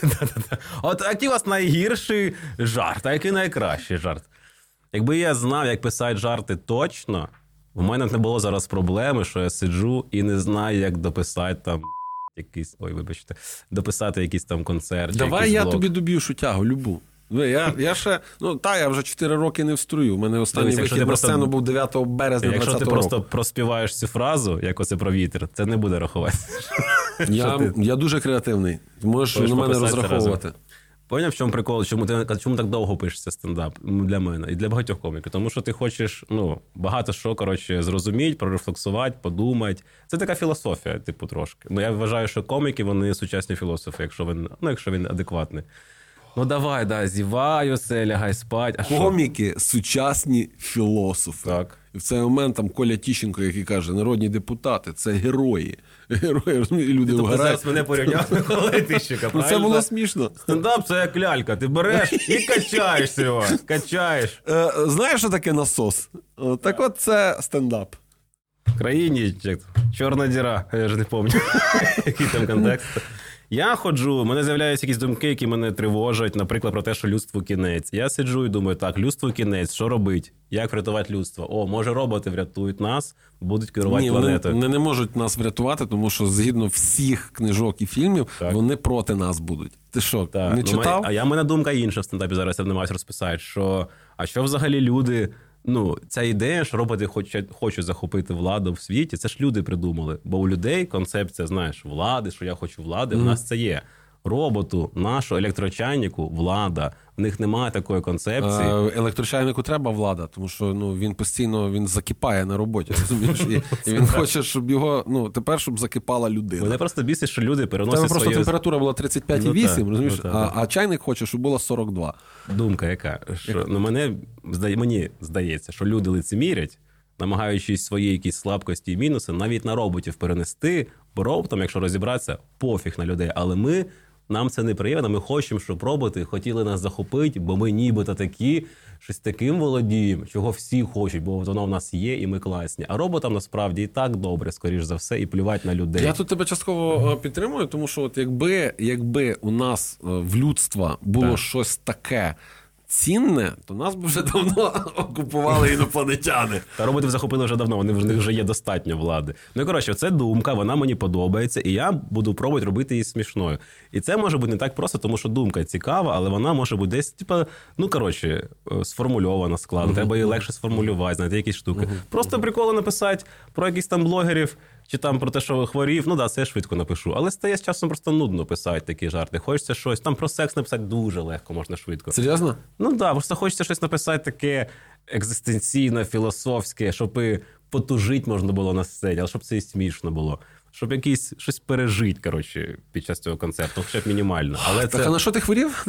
От який у вас найгірший жарт, а який найкращий жарт? Якби я знав, як писати жарти точно, в мене не було зараз проблеми, що я сиджу і не знаю, як дописати там якийсь, ой, вибачте, дописати якийсь там концерт. Давай я блог. тобі доб'ю шутягу, любу. Я, я ще, ну та, я вже чотири роки не в струю. У мене останній вихід на просто... сцену був дев'ятого березня двадцятого року. Якщо ти просто проспіваєш цю фразу, як оце про вітер, це не буде рахувати. Я, ти... я дуже креативний. Можеш Можеш на мене розраховувати. Разом. Поняв, в чому прикол? Чому ти чому так довго пишеться стендап для мене і для багатьох коміків? Тому що ти хочеш, ну, багато що, коротше, зрозуміти, прорефлексувати, подумати. Це така філософія, типу, трошки. Ну, я вважаю, що коміки, вони сучасні філософи, якщо він, ну, якщо він адекватний. Ну, давай, да, зівай оце, лягай спать. А коміки – сучасні філософи. Так. І в цей момент там Коля Тіщенко, який каже, народні депутати – це герої. Герої, розумієте, люди тобто вгорають. Зараз мене порівняв на Коля Тіщенка, правильно? Це було смішно. Стендап – це як лялька. Ти береш і качаєшся його. Качаєш. Е, знаєш, що таке насос? Так от це стендап. В країні чорна діра, я ж не пам'ятаю, який там контекст. Я ходжу, в мене з'являються якісь думки, які мене тривожать, наприклад, про те, що людству кінець. Я сиджу і думаю, так, людству кінець, що робить? Як врятувати людство? О, може роботи врятують нас, будуть керувати Ні, планетою. Вони не можуть нас врятувати, тому що згідно всіх книжок і фільмів, так. вони проти нас будуть. Ти що, так. не читав? Ну, а я, в мене думка інша в стендапі зараз, я намагаюся розписати, що а що взагалі люди... Ну, ця ідея, що роботи хочуть, хочуть захопити владу в світі, це ж люди придумали. Бо у людей концепція, знаєш, влади, що я хочу влади, mm. в нас це є. Роботу, нашу електрочайнику, влада. В них немає такої концепції. А, електрочайнику треба влада, тому що ну, він постійно він закипає на роботі, розумієш? І, і він хоче, щоб його, ну, тепер, щоб закипала людина. Мене просто бісить, що люди переносять просто свої... температура була тридцять п'ять і вісім, ну, розумієш? Ну, а, а чайник хоче, щоб було сорок два. Думка яка? Що, ну, мене, мені здається, що люди лицемірять, намагаючись свої якісь слабкості і мінуси навіть на роботів перенести, бо роботам, якщо розібратися, пофіг на людей. Але ми... Нам це неприємно, ми хочемо, щоб роботи хотіли нас захопити, бо ми нібито такі, щось таким володіємо, чого всі хочуть, бо воно в нас є і ми класні. А роботам насправді і так добре, скоріш за все, і плювати на людей. Я тут тебе частково підтримую, тому що от якби, якби у нас в людства було так. щось таке цінне, то нас б вже давно окупували інопланетяни. Та роботів захопили вже давно, вони в них вже є достатньо влади. Ну і коротше, це думка, вона мені подобається, і я буду пробувати робити її смішною. І це може бути не так просто, тому що думка цікава, але вона може бути десь, типа, ну коротше, сформульована складно. Uh-huh. Треба її легше сформулювати, знайти якісь штуки. Uh-huh. Просто uh-huh. приколи написати про якісь там блогерів, чи там про те, що хворів, ну да, це я швидко напишу. Але стає з часом просто нудно писати такі жарти. Хочеться щось, там про секс написати дуже легко, можна швидко. Серйозно? Ну да, просто хочеться щось написати таке екзистенційне, філософське, щоб і потужити можна було на сцені, але щоб це і смішно було. Щоб якийсь щось пережити, коротше, під час цього концерту, хоча б мінімально. Але так, це... а на що ти хворів?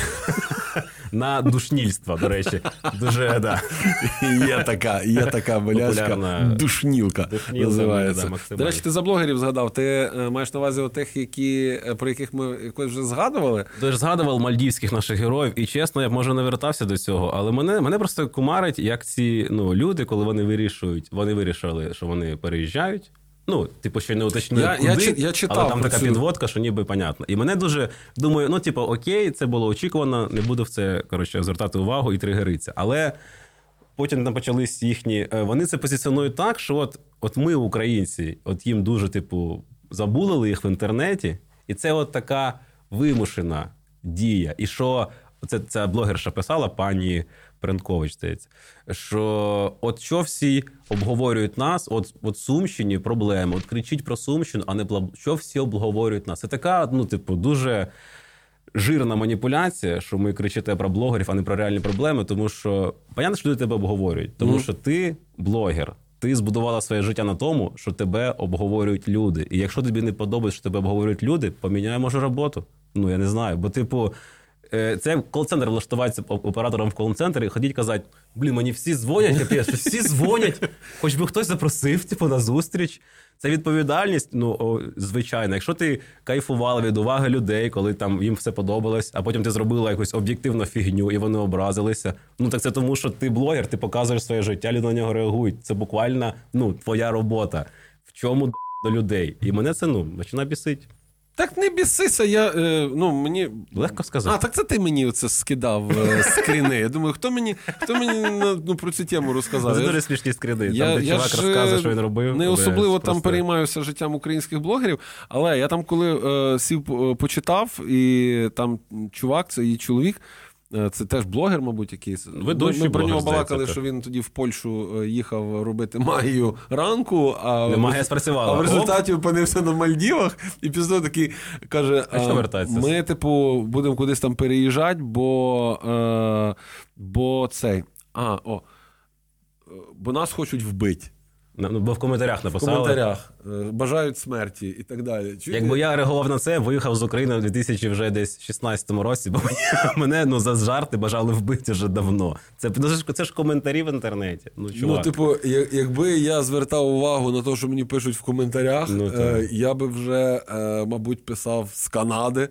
На душнільство, до речі. Дуже, да. Є така, є така болячка. Популярна... Душнілка, Душнілка називається. Да, до речі, ти за блогерів згадав. Ти маєш на увазі тих, які, про яких ми якось вже згадували? Ти ж згадував мальдівських наших героїв. І чесно, я б, може, не вертався до цього. Але мене, мене просто кумарить, як ці ну, люди, коли вони вирішують, вони вирішили, що вони переїжджають. Ну, типу, ще не уточнили, я, куди, я, я читав, але там така цю... підводка, що ніби понятно. І мене дуже, думаю, ну, типу, окей, це було очікувано, не буду в це, коротше, звертати увагу і тригеритися. Але потім там почались їхні, вони це позиціонують так, що от, от ми, українці, от їм дуже, типу, забулили їх в інтернеті, і це от така вимушена дія. І що, це, ця блогерша писала, пані Пренкович, здається, що от що всі обговорюють нас, от, от Сумщині проблеми, от кричіть про Сумщину, а не що всі обговорюють нас. Це така, ну, типу, дуже жирна маніпуляція, що ми кричите про блогерів, а не про реальні проблеми, тому що, понятно, що люди тебе обговорюють, тому mm. що ти блогер, ти збудувала своє життя на тому, що тебе обговорюють люди. І якщо тобі не подобається, що тебе обговорюють люди, поміняй, може, роботу. Ну, я не знаю, бо, типу, Це як кол-центр влаштуватися оператором в кол-центр і ходіть казати, блін, мені всі дзвонять, капець, що всі дзвонять, хоч би хтось запросив, типу, на зустріч. Це відповідальність, ну, о, звичайно. Якщо ти кайфувала від уваги людей, коли там їм все подобалось, а потім ти зробила якусь об'єктивну фігню і вони образилися, ну, так це тому, що ти блогер, ти показуєш своє життя, люди на нього реагують. Це буквально, ну, твоя робота. В чому до людей? І мене це, ну, починає бісити. Так не бісися, я, е, ну, мені... Легко сказати. А, так це ти мені оце скидав е, скріни. Я думаю, хто мені, хто мені ну, про цю тему розказав? Це дуже смішні скріни. Там, Я, де я чувак ж розказує, що він робив. Не особливо там просто... переймаюся життям українських блогерів, але я там, коли е, сів, почитав, і там чувак, це її чоловік, це теж блогер, мабуть, якийсь. Ведучий Ми про нього блогер, балакали, що він тоді в Польщу їхав робити магію ранку, а, Не, магія спрацювала. А в результаті Оп. опинився на Мальдівах, і після такий каже, а що вертається? Ми, типу, будемо кудись там переїжджати, бо, е, бо цей, а, о, бо нас хочуть вбити. Ну, бо в коментарях написали. В коментарях. Бажають смерті і так далі. Чуєте? Якби я реагував на це, виїхав з України в дві тисячі вже десь шістнадцятому році, бо мене ну, за жарти бажали вбити вже давно. Це, це ж коментарі в інтернеті. Ну, чувак. Ну, типу, якби я звертав увагу на те, що мені пишуть в коментарях, ну, е, я би вже, е, мабуть, писав з Канади.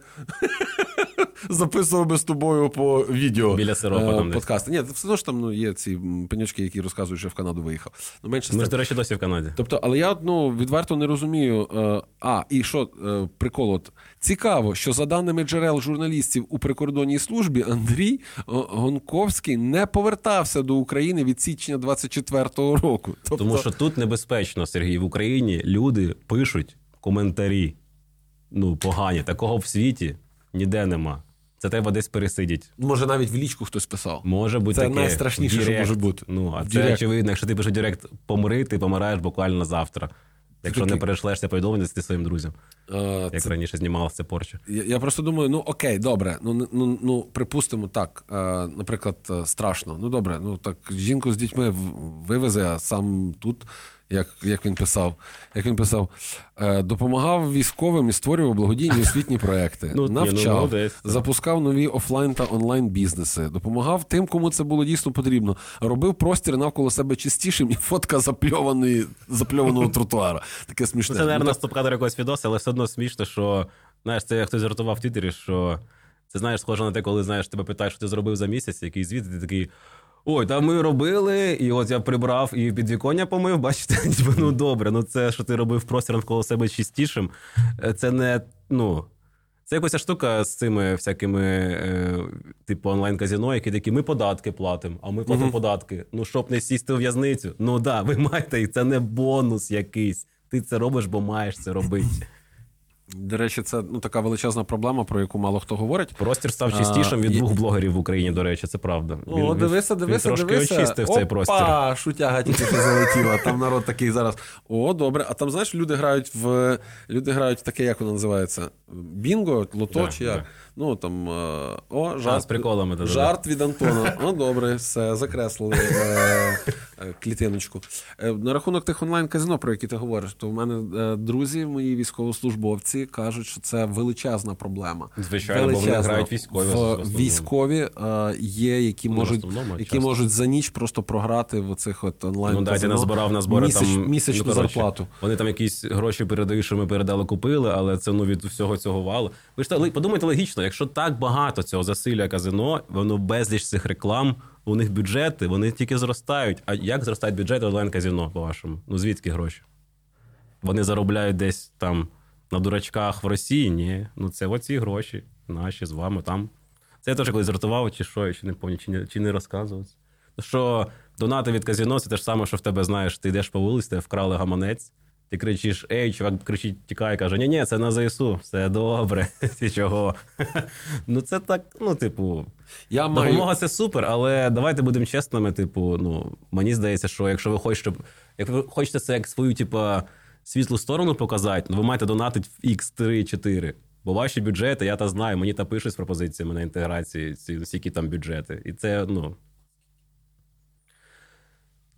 Записував би з тобою по відео. Біля сиропа там подкасти. Ні, все одно ж там ну, є ці пеньочки, які розказують, що в Канаду виїхав. Ну, менше Ми ж, до речі, досі в Канаді. Тобто, але я ну, відверто не розумію. А, і що, прикол, от, цікаво, що за даними джерел журналістів у прикордонній службі, Андрій Гонковський не повертався до України від січня двадцять четвертого року. Тобто... Тому що тут небезпечно, Сергій. В Україні люди пишуть коментарі. Ну, погані. Такого в світі ніде нема. Це треба десь пересидіти. Може, навіть в лічку хтось писав. Може бути це таке. Найстрашніше, що може бути. Ну, а це очевидно, якщо ти пишеш директ «помри», ти помираєш буквально завтра. Якщо Такий... не перейшлешся повідомлення ти своїм друзям. А, як це... раніше знімалося це порча. Я, я просто думаю, ну окей, добре, ну, ну, ну припустимо так, е, наприклад, страшно. Ну добре, ну так жінку з дітьми вивезе, а сам тут... Як, як він писав, як він писав, е, допомагав військовим і створював благодійні освітні проекти, ну, навчав, ну, запускав нові офлайн та онлайн бізнеси, допомагав тим, кому це було дійсно потрібно, робив простір навколо себе чистішим і фотка запльованої, запльованого тротуара. Таке смішне. Це, мабуть, стоп-кадр якогось відоса, але все одно смішно, що, знаєш, це як хтось жартував в Твіттері, що це, знаєш, схоже на те, коли, знаєш, тебе питають, що ти зробив за місяць, який звіт, і ти такий... Ой, там ми робили, і от я прибрав і підвіконня помив, бачите, ну добре, ну це, що ти робив простір навколо себе чистішим, це не, ну, це якась штука з цими всякими, е, типу, онлайн-казино, які такі, ми податки платимо, а ми платимо uh-huh. податки, ну, щоб не сісти у в'язницю, ну да, ви маєте, і це не бонус якийсь, ти це робиш, бо маєш це робити. До речі, це ну, така величезна проблема, про яку мало хто говорить. Простір став чистішим від двох блогерів в Україні, до речі, це правда. О, він, дивися, дивися, він трошки дивися. очистив Опа, цей простір. Опа, шутяга тільки що залетіла. Там народ такий зараз. О, добре. А там, знаєш, люди грають в люди грають в таке, як воно називається? Бінго, лото да, чи як? Да. Ну, там, о, жарт, а, з приколами, да, жарт від Антона. О, добре, все, закреслили е, е, клітиночку. Е, на рахунок тих онлайн-казино, про які ти говориш, то в мене е, друзі, мої військовослужбовці, кажуть, що це величезна проблема. Звичайно, величезна. Бо вони грають військові. В, військові е, є, які, ну, можуть, які можуть за ніч просто програти в оцих от онлайн-казино. Ну, да, ти назбирав на збори Місяч, там, місячну ну, коротше, зарплату. Вони там якісь гроші передають, що ми передали, купили, але це ну, від всього цього валу. Ви ж подумайте логічно, якщо так багато цього засилля казино, воно безліч цих реклам, у них бюджети, вони тільки зростають. А як зростають бюджети онлайн-казино, по-вашому? Ну, звідки гроші? Вони заробляють десь там на дурачках в Росії? Ні. Ну, це оці гроші наші з вами там. Це я теж колись жартував, чи що, я ще не пам'ятаю, чи не, чи не розказував. Що донати від казино, це те ж саме, що в тебе, знаєш, ти йдеш по вулиці, тебе вкрали гаманець, ти кричиш, ей, чувак кричить, тікає, каже, ні-ні, це на ЗСУ, все добре, ти чого? Ну це так, ну, типу, я допомога маю... це супер, але давайте будемо чесними, типу, ну, мені здається, що якщо ви хочете, щоб, як ви хочете це як свою, типу, світлу сторону показати, ну, ви маєте донатити в ікс три чотири. Бо ваші бюджети, я та знаю, мені та пишуть з пропозиціями на інтеграції, ці, які там бюджети. І це, ну...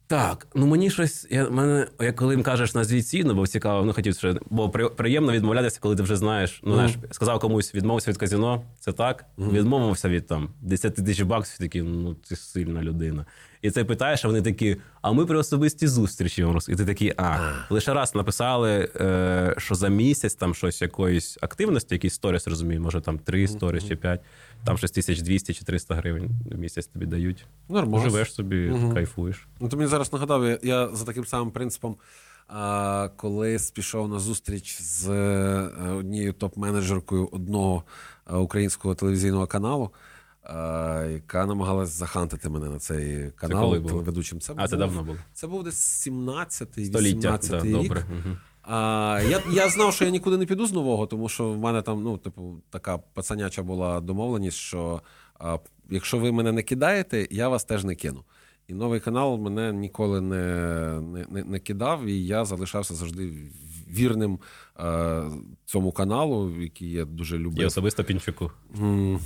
Так, ну мені щось, я, мене, як коли їм кажеш назвіть ціну, бо цікаво, ну хотів, що, бо при, приємно відмовлятися, коли ти вже знаєш, ну, mm. знаєш, сказав комусь, відмовився від казино, це так, mm. відмовився від там десять тисяч баксів, такі, ну ти сильна людина. І ти питаєш, а вони такі, а ми при особистій зустрічі вам роз... І ти такий, а, mm. лише раз написали, е, що за місяць там щось якоїсь активності, якийсь сторіс, розумію, може там три сторіс mm. чи п'ять, там щось тисяч двісті чи триста гривень в місяць тобі дають. Нормально. Живеш собі, mm. кайфуєш. Ну, ти мені зараз нагадав, я, я за таким самим принципом, а, колись пішов на зустріч з однією топ-менеджеркою одного українського телевізійного каналу, а, яка намагалась захантити мене на цей канал телеведучим. Це, це а, був, це давно було? Це був десь сімнадцятий, вісімнадцятий да, рік. Добре. Угу. А, я, я знав, що я нікуди не піду з нового, тому що в мене там, ну, типу, така пацаняча була домовленість, що а, якщо ви мене не кидаєте, я вас теж не кину. І новий канал мене ніколи не, не, не, не кидав, і я залишався завжди вірним е, цьому каналу, який я дуже любив. І особисто Пінчуку. Mm.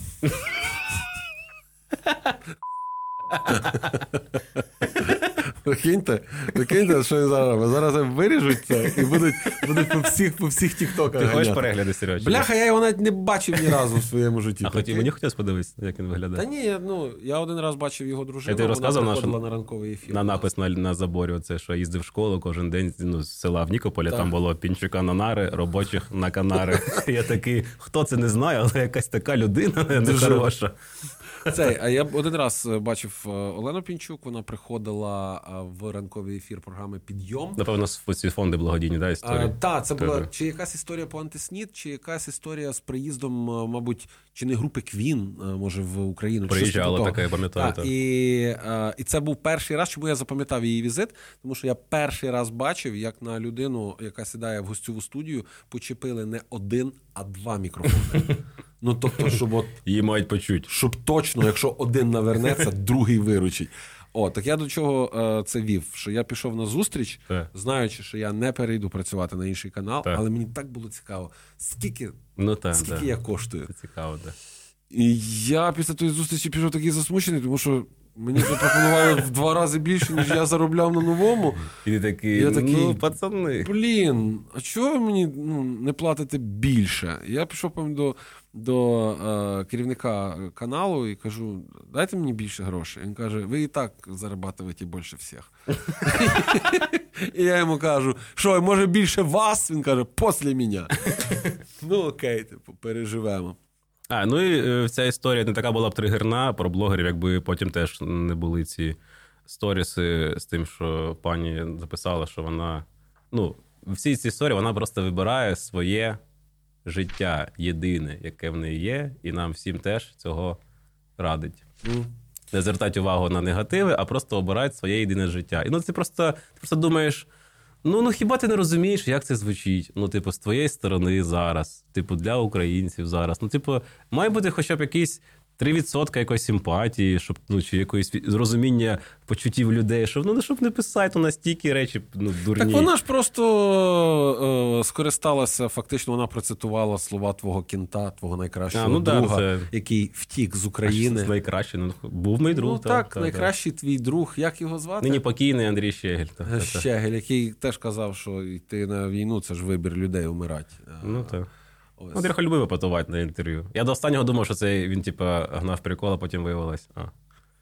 Прикиньте, прикиньте, що я зараз роблю. Зараз виріжуть це і будуть, будуть по всіх, по всіх тіктоках. Ти хочеш перегляди, Сережа? Бляха, я його навіть не бачив ні разу в своєму житті. А хотів, мені хотілося подивитися, як він виглядає? Та ні, ну, я один раз бачив його дружину, ти вона приходила на, на ранковий ефір. На напис на, на заборі, оце, що їздив в школу кожен день, ну, з села в Нікополі, там було Пінчука на нари, робочих на канари. Я такий, хто це не знає, але якась така людина нехороша. Цей, а я один раз бачив Олену Пінчук, вона приходила в ранковий ефір програми «Підйом». Напевно, ці фонди благодійні, да, історії? Так, це була чи якась історія по антиснід, чи якась історія з приїздом, мабуть, чи не групи Квін, може, в Україну. Приїжджала така, я пам'ятаю. Так, і, і це був перший раз, чому я запам'ятав її візит, тому що я перший раз бачив, як на людину, яка сідає в гостьову студію, почепили не один, а два мікрофони. Ну, тобто, щоб от... Її мають почути. Щоб точно, якщо один навернеться, другий виручить. О, так я до чого е, це вів? Що я пішов на зустріч, так. знаючи, що я не перейду працювати на інший канал, так. але мені так було цікаво, скільки, ну, так, скільки так. я коштую. Це цікаво, так. І я після тої зустрічі пішов такий засмучений, тому що мені запропонували в два рази більше, ніж я заробляв на новому. І ти такий, я такий, ну, пацани. Блін, а чого ви мені ну, не платите більше? Я пішов пам'ятаю, до, до е, керівника каналу і кажу, дайте мені більше грошей. Він каже, ви і так зарабатуєте більше всіх. І я йому кажу, що, може більше вас? Він каже, після мене. Ну окей, типу, переживемо. А, ну і ця історія не така була б тригерна про блогерів, якби потім теж не були ці сторіси з тим, що пані записала, що вона... Ну, в цій цій історії вона просто вибирає своє життя єдине, яке в неї є, і нам всім теж цього радить. Mm. Не звертати увагу на негативи, а просто обирати своє єдине життя. І ну ти просто, ти просто думаєш, ну, ну хіба ти не розумієш, як це звучить? Ну, типу, з твоєї сторони зараз, типу, для українців зараз. Ну, типу, має бути хоча б якийсь три відсотки якоїсь симпатії, щоб, ну, чи якоїсь зрозуміння почуттів людей, щоб, ну, щоб не писати настільки речі, ну, дурні. Так вона ж просто е, скористалася, фактично вона процитувала слова твого кінта, твого найкращого а, ну, друга, да, це... який втік з України. А що найкращий? Ну, був мій друг. Ну, та, так, та, найкращий та. Твій друг. Як його звати? Нині покійний Андрій Щегель. Та, Щегель, який теж казав, що йти на війну – це ж вибір людей умирати. Ну, так. Ось. Андрюха любив епатувати на інтерв'ю. Я до останнього думав, що це він, типа, гнав прикол, а потім виявилось. А,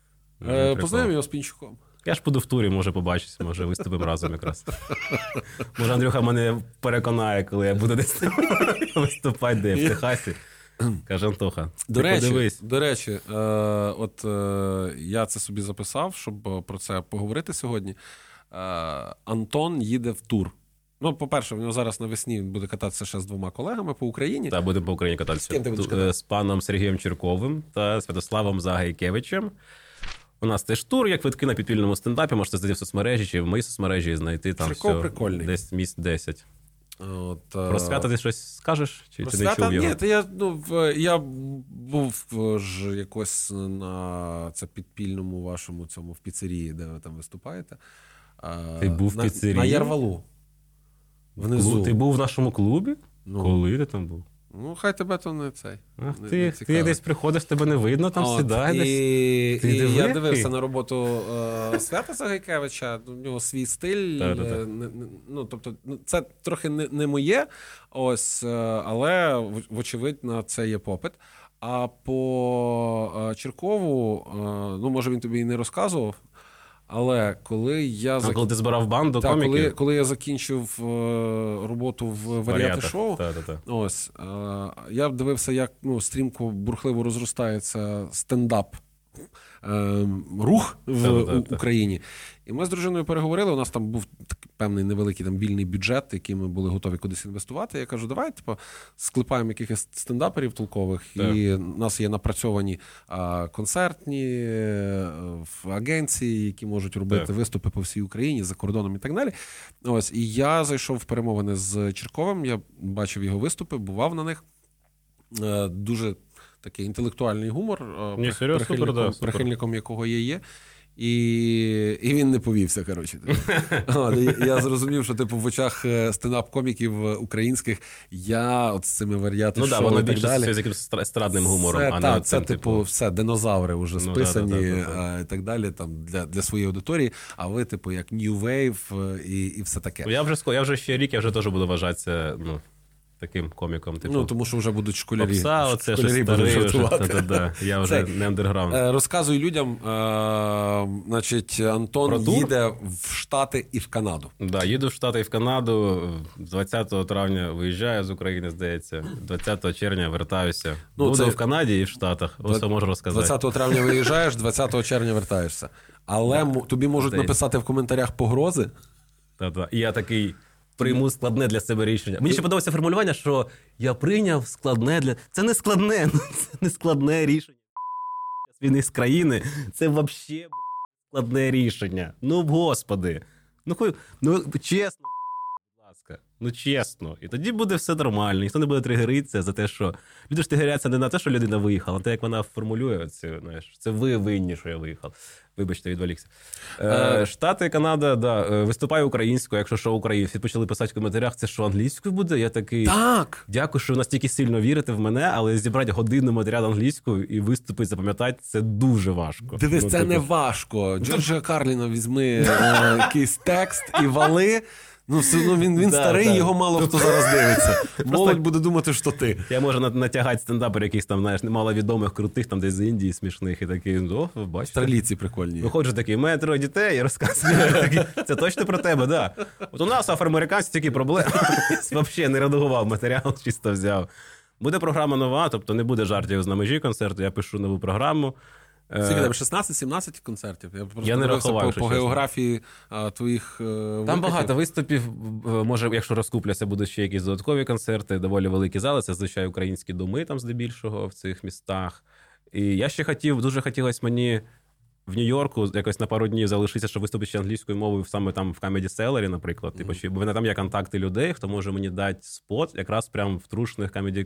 е, Познайомив його з Пінчуком. Я ж буду в турі, може побачитися, може виступимо разом якраз. Може Андрюха мене переконає, коли я буду десь виступати, де в Техасі. Каже, Антоха, до ти речі, подивись. До речі, е, от е, я це собі записав, щоб про це поговорити сьогодні. Е, Антон їде в тур. Ну, по-перше, в нього зараз навесні він буде кататися ще з двома колегами по Україні. Так, будемо по Україні кататися. З ким ти будеш кататися? З паном Сергієм Чирковим та Святославом Загайкевичем. У нас теж тур, як квитки на підпільному стендапі, можете знайти в соцмережі чи в моїй соцмережі і знайти там Чирков все. Прикольний. Десь місць десять. От, про Свята ти щось скажеш? Чи про ти Свята? не чув його? Ні, то я, ну, я був ж якось на це підпільному вашому цьому в піцерії, де ви там виступаєте. Ти був в піцерії? На Ярвалу. Внизу. Ти був в нашому клубі? Ну, коли ти там був? Ну, хай тебе то не цей. Ах, не, ти, не ти десь приходиш, тебе не видно, там От, сідай і, десь. Ти і я дивився на роботу е, Свята Загайкевича, у нього свій стиль. Е, не, ну, тобто, це трохи не, не моє, ось, е, але, вочевидь, на це є попит. А по е, Чиркову, е, ну, може, він тобі і не розказував, але коли я... А коли ти збирав банду та, коміків? Коли, коли я закінчив е, роботу в варіати-шоу, ось, е, я дивився, як ну, стрімко, бурхливо розростається стендап е, рух в та, та, та. Україні. І ми з дружиною переговорили, у нас там був такий певний невеликий там вільний бюджет, який ми були готові кудись інвестувати. Я кажу, давай типу, склепаємо якихось стендаперів толкових, так. І у нас є напрацьовані а, концертні а, агенції, які можуть робити так. виступи по всій Україні, за кордоном і так далі. Ось, і я зайшов в перемовини з Чирковим, я бачив його виступи, бував на них. А, дуже такий інтелектуальний гумор, Ні, серйозно, прихильником, супер, да, прихильником якого я є. І, і він не повівся, коротше. Я зрозумів, що типу в очах стендап-коміків українських я от з цими варіати ну, шоу да, воно і так більше далі. з якимось страдним гумором, це, а та, не це, типу, типу, все, динозаври вже ну, списані да, да, да, да, да. і так далі там, для, для своєї аудиторії, а ви, типу, як New Wave і, і все таке. Я вже, я вже ще рік, я вже теж буду вважатися, ну, таким коміком. Типу. Ну, тому що вже будуть школярі. Попса, оце школярі будуть жартувати. Та, та, та. Я вже це, не андерграунд. Розказуй людям, е, значить, Антон їде в Штати і в Канаду. Так, да, їду в Штати і в Канаду. двадцятого травня виїжджаю з України, здається. двадцятого червня вертаюся. Ну, буду це... в Канаді і в Штатах. Ось можу розказати. двадцятого травня виїжджаєш, двадцятого червня вертаєшся. Але да, тобі можуть здається. написати в коментарях погрози. Так, і я такий... прийму складне для себе рішення. Мені ще подобається формулювання, що я прийняв складне для... Це не складне, це не складне рішення. Війни з країни, це взагалі складне рішення. Ну, господи. Ну, хуй... ну чесно, будь ласка. Ну, чесно. І тоді буде все нормально. Ніхто не буде тригеритися за те, що... Люди ж тригеряться не на те, що людина виїхала, а те, як вона формулює. Це, знаєш, це ви винні, що я виїхав. Вибачте, відволікся. Е, Штати, Канада, да, виступаю українською, якщо що українською. Всі почали писати в коментарях, це що, англійською буде? Я такий, так! Дякую, що ви настільки сильно вірите в мене, але зібрати годинний матеріал англійською і виступити, запам'ятати, це дуже важко. Дивись, ну, це типу... не важко. Джорджа Карліна візьми е, якийсь текст і вали. Ну, все одно він, він да, старий, да. Його мало хто зараз дивиться. Молодь буде думати, що ти. Я можу натягати стендапер якихось там, знаєш, маловідомих, крутих, там десь з Індії, смішних, і такий, о, ви бачите. Австралійці прикольні. Виходжу такий, у мене троє дітей, і розказую, це точно про тебе, да. От у нас, афроамериканці, такі проблеми. Взагалі не редагував матеріал, чисто взяв. Буде програма нова, тобто не буде жартів з на межі концерту, я пишу нову програму. Скільки там, шістнадцять-сімнадцять концертів? Я просто я не рахував, по, по географії а, твоїх Там випадків. багато виступів. Може, якщо розкупляться, будуть ще якісь додаткові концерти, доволі великі зали. Це, звичайно, українські доми там здебільшого в цих містах. І я ще хотів, дуже хотілося мені в Нью-Йорку якось на пару днів залишитися, щоб виступити ще англійською мовою саме там в Comedy Cellar, наприклад. Mm-hmm. Типу, що, бо там є контакти людей, хто може мені дати спот якраз прямо в трушних комеді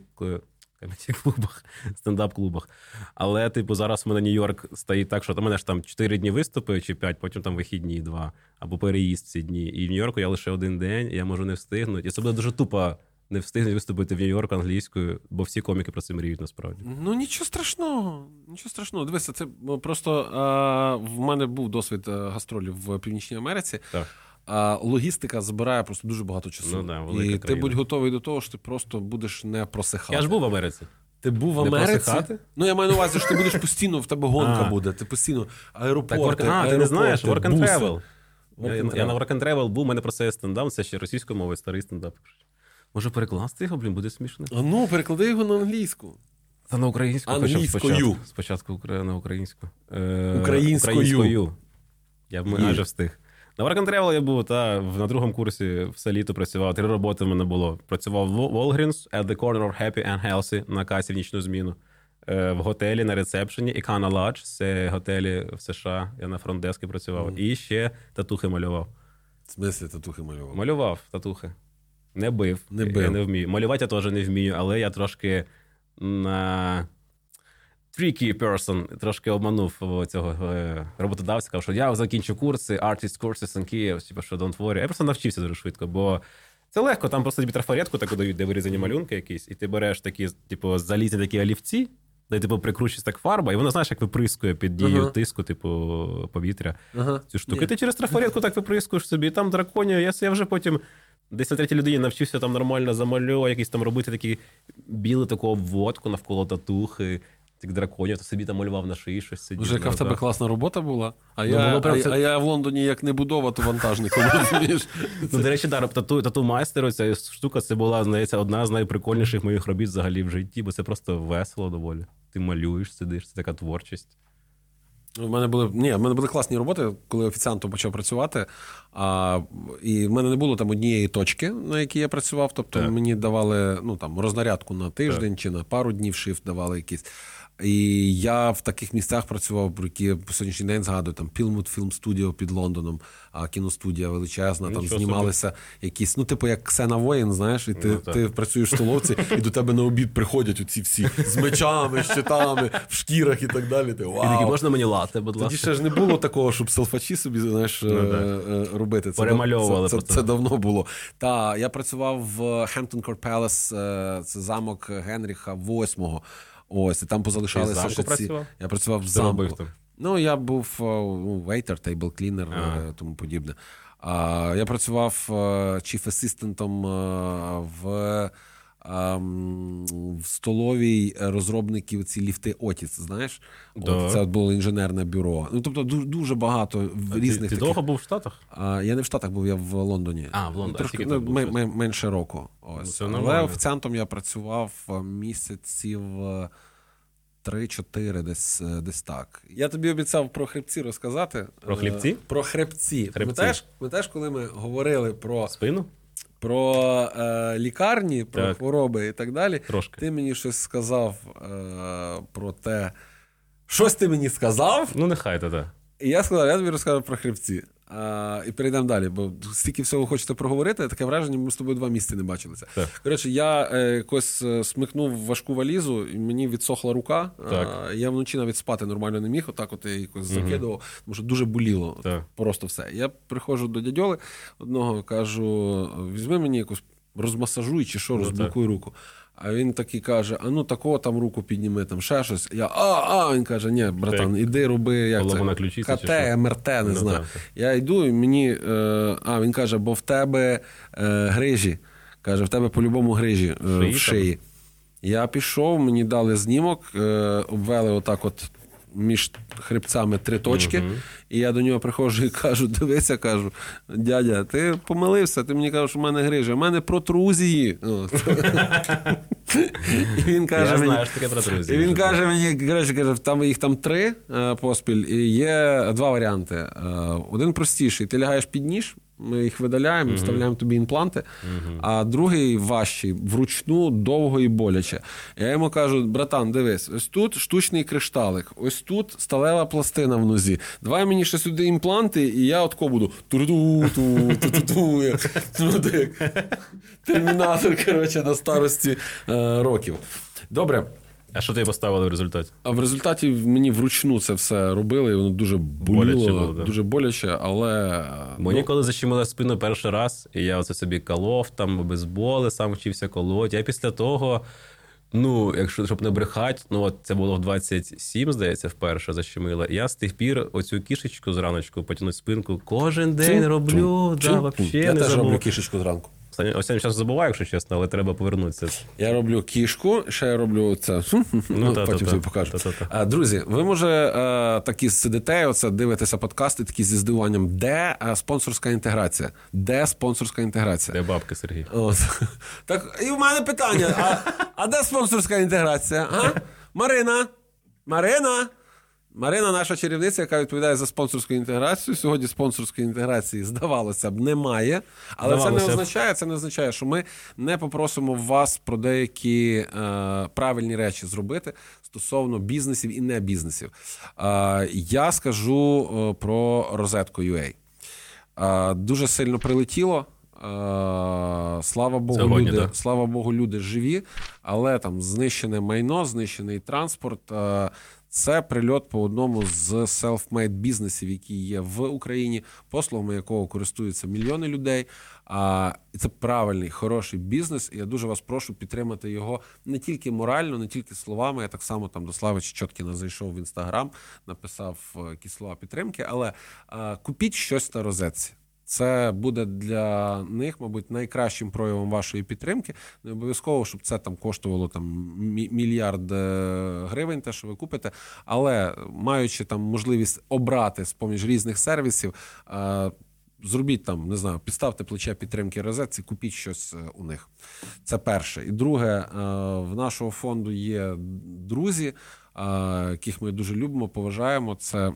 клубах, стендап-клубах. Але, типу, зараз в мене Нью-Йорк стоїть так, що у мене ж там чотири дні виступи чи п'ять, потім там вихідні два, або переїзд ці дні. І в Нью-Йорку я лише один день, і я можу не встигнути. І це буде дуже тупо не встигнути виступити в Нью-Йорку англійською, бо всі коміки про це мріють насправді. Ну, нічого страшного. Нічого страшного. Дивися, це просто а, в мене був досвід гастролів в Північній Америці. Так. А логістика забирає просто дуже багато часу. Ну, да, і країна. Ти будь готовий до того, що ти просто будеш не просихати. Я ж був в Америці. Ти був в не Америці? Просихати? Ну, я маю на увазі, що ти будеш постійно, в тебе гонка буде. Ти постійно аеропорти, так, а, ти не знаєш, work and travel. Work я, and я на work and travel був, у мене про це є стендап, це ще російською мовою, старий стендап. Може перекласти його, блін, буде смішно. А ну, переклади його на англійську. Та на українську. Англійською. Спочатку, спочатку на українську. Е, українською. Українською. Я б майже встиг. На Work and Travel я був, та на другому курсі все літо працював. Три роботи в мене було. Працював в Walgreens, at the corner of Happy and Healthy, на касі в нічну зміну. В готелі, на рецепшені. Icana Lodge, це готелі в США. Я на фронт-дескі працював. Mm. І ще татухи малював. В смислі татухи малював? Малював татухи. Не бив. Не бив. Я не вмію. Малювати я теж не вмію, але я трошки на... tricky person, трошки обманув цього роботодавця, сказав, що я закінчу курси, artist courses in Kyiv, типу, що don't worry. Я просто навчився дуже швидко, бо Це легко, там просто тобі трафаретку таку дають, де вирізані малюнки якісь, і ти береш такі, типу, залізні такі олівці, де, типу, прикручується так фарба, і вона, знаєш, як виприскує під дією ага. тиску, типу, повітря. Ага. Цю штуку. Ні. І ти через трафаретку так виприскуєш собі, і там драконія. Я, я вже потім десь на третій людині навчився там нормально замальовувати, якісь там робити такі білу таку обводку навколо татухи. Тих драконів, то собі там малював на шиї щось сидів. Вже яка в тебе класна робота була? А, ну, я, а, це... а я в Лондоні як не будова, то вантажником, розумієш? Ну, до речі, да, тату, тату майстеру, ця штука, це була, здається, одна з найприкольніших моїх робіт взагалі в житті, бо це просто весело доволі. Ти малюєш, сидиш, це така творчість. У мене були, ні, в мене були класні роботи, коли офіціантом почав працювати. А, і в мене не було там однієї точки, на якій я працював. Тобто так. мені давали ну, там, рознарядку на тиждень так. чи на пару днів шифт давали якісь. І я в таких місцях працював, про які по сьогоднішній день згадую, там Пілмут Film Studio під Лондоном, а кіностудія величезна, там Нічого знімалися собі. Якісь, ну типу як Ксена Воїн, знаєш, і ти, ну, ти працюєш в столовці, і до тебе на обід приходять оці всі з мечами, щитами, в шкірах і так далі. Ти, вау. І такі, можна мені лати, будь ласка. Тоді ще ж не було такого, щоб селфачі собі, знаєш, ну, робити. Це, перемальовували. Це, це, це давно було. Та, я працював в Hampton Court Palace, це замок Генріха восьмого. Ось, і там позалишалися ще ці... Працював? Я працював в замку. Ну, я був вейтер, тейбл клінер, тому подібне. А, я працював чіф асистентом в, в столовій розробників ці ліфти Otis, знаєш? Да. От, це було інженерне бюро. Ну, тобто дуже багато а різних ти, ти таких... довго був в Штатах? А, я не в Штатах був, я в Лондоні. А, в Лондоні. Трошки, ну, м- м- менше року. Ось. Ну, але офіціантом я працював місяців три-чотири, десь, десь так. Я тобі обіцяв про хребці розказати. Про хребці? Про хребці. Пам'ятаєш, пам'ятаєш, коли ми говорили про... Спину? Про е, лікарні, про так. хвороби і так далі. Трошки. Ти мені щось сказав е, про те... Щось ти мені сказав? Ну, нехай то. І я сказав, я тобі розкажу про хребці. А, і перейдемо далі, бо стільки всього хочете проговорити, таке враження, ми з тобою два місяці не бачилися. Коротше, я е, якось смикнув важку валізу, і мені відсохла рука. А, я вночі навіть спати нормально не міг, отак от я якось угу. закидував, тому що дуже боліло. Так. Просто все. Я приходжу до дядьоли одного, кажу, візьми мені якусь розмасажуй чи що, розблокуй руку. А він такий каже, а ну такого там руку підніми, там ще щось. Я, а, а, він каже, ні, братан, іди роби, як це, ка те, ем ер те, не ну, знаю. Так. Я йду, і мені, е, а, він каже, бо в тебе е, грижі. Каже, в тебе по-любому грижі е, шиї, в шиї. Там? Я пішов, мені дали знімок, е, обвели отак от між хребцями три точки, uh-huh. і я до нього приходжу і кажу, дивися, кажу, дядя, ти помилився, ти мені кажеш, у мене грижа, у мене протрузії. І він каже мені, і він каже мені, коротше, каже, там їх там три поспіль, і є два варіанти. Один простіший, ти лягаєш під ніж, ми їх видаляємо, uh-huh. вставляємо тобі імпланти, uh-huh. а другий важчий, вручну, довго і боляче. Я йому кажу, братан, дивись, ось тут штучний кришталик, ось тут сталева пластина в нозі. Давай мені ще сюди імпланти, і я отко буду ту-ту-ту-ту-ту-ту. Термінатор, коротше, на старості е, років. Добре. А що ти поставили в результаті? А в результаті мені вручну це все робили, і воно дуже боліло, боляче було, дуже боляче, але... Мені ну... коли защемила спину перший раз, і я оце собі колов, там обезболи, сам вчився колоть. Я після того, ну, якщо, щоб не брехати, ну, от це було в двадцять сім, здається, вперше защемила. І я з тих пір оцю кішечку зраночку, потягнути спинку, кожен день Чим? роблю, Чим? Да, вообще я не теж забув. роблю кішечку зранку. Останнім часом забуваю, якщо чесно, але треба повернутися. Я роблю кішку, ще я роблю це. Ну, та, потім тобі покажу. Та, та, та. Друзі, ви, може, такі сидите, оце, дивитеся подкасти такі зі здивуванням. Де спонсорська інтеграція? Де спонсорська інтеграція? Де бабки, Сергій? От. Так, і в мене питання. А, а де спонсорська інтеграція? А? Марина? Марина? Марина, наша чарівниця, яка відповідає за спонсорську інтеграцію. Сьогодні спонсорської інтеграції, здавалося б, немає. Але здавалося. це не означає, це не означає, що ми не попросимо вас про деякі е, правильні речі зробити стосовно бізнесів і не бізнесів. Е, я скажу е, про розетку ю ей. Е, дуже сильно прилетіло. Uh, слава Богу, Сьогодні, люди, слава Богу, люди живі, але там знищене майно, знищений транспорт. Uh, Це прильот по одному з self-made бізнесів, які є в Україні, послугами якого користуються мільйони людей. А, і це правильний, хороший бізнес, і я дуже вас прошу підтримати його не тільки морально, не тільки словами. Я так само там до Слави Чечоткіна зайшов в Інстаграм, написав якісь слова підтримки, але а, купіть щось на розетці. Це буде для них, мабуть, найкращим проявом вашої підтримки. Не обов'язково, щоб це там коштувало там мільярд гривень, те, що ви купите, але маючи там можливість обрати з-поміж різних сервісів, зробіть там, не знаю, підставте плече підтримки розетці, купіть щось у них. Це перше. І друге, в нашого фонду є друзі, яких ми дуже любимо, поважаємо. Це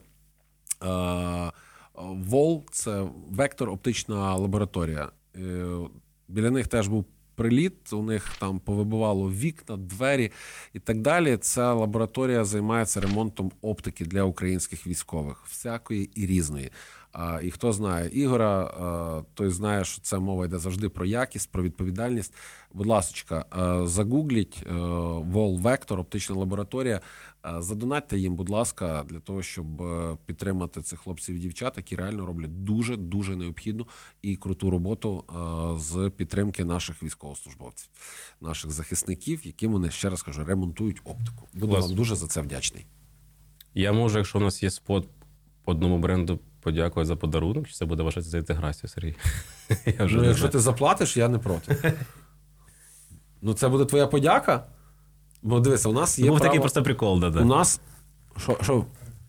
ВОЛ – це вектор оптична лабораторія. Біля них теж був приліт, у них там повибивало вікна, двері і так далі. Ця лабораторія займається ремонтом оптики для українських військових, всякої і різної. І хто знає Ігора, той знає, що це мова йде завжди про якість, про відповідальність. Будь ласочка, загугліть ВОЛ Вектор, оптична лабораторія, задонатьте їм, будь ласка, для того, щоб підтримати цих хлопців і дівчат, які реально роблять дуже-дуже необхідну і круту роботу з підтримки наших військовослужбовців, наших захисників, яким вони, ще раз кажу, ремонтують оптику. Буду Клас. вам дуже за це вдячний. Я можу, якщо у нас є спот по одному бренду, подякую за подарунок, чи це буде вважатися за інтеграцію, Сергій? Я вже ну, якщо знаю. Ти заплатиш, я не проти. Ну, це буде твоя подяка? Бо дивися, у нас є Був право... такий просто прикол, да, да. У нас... Що? Що?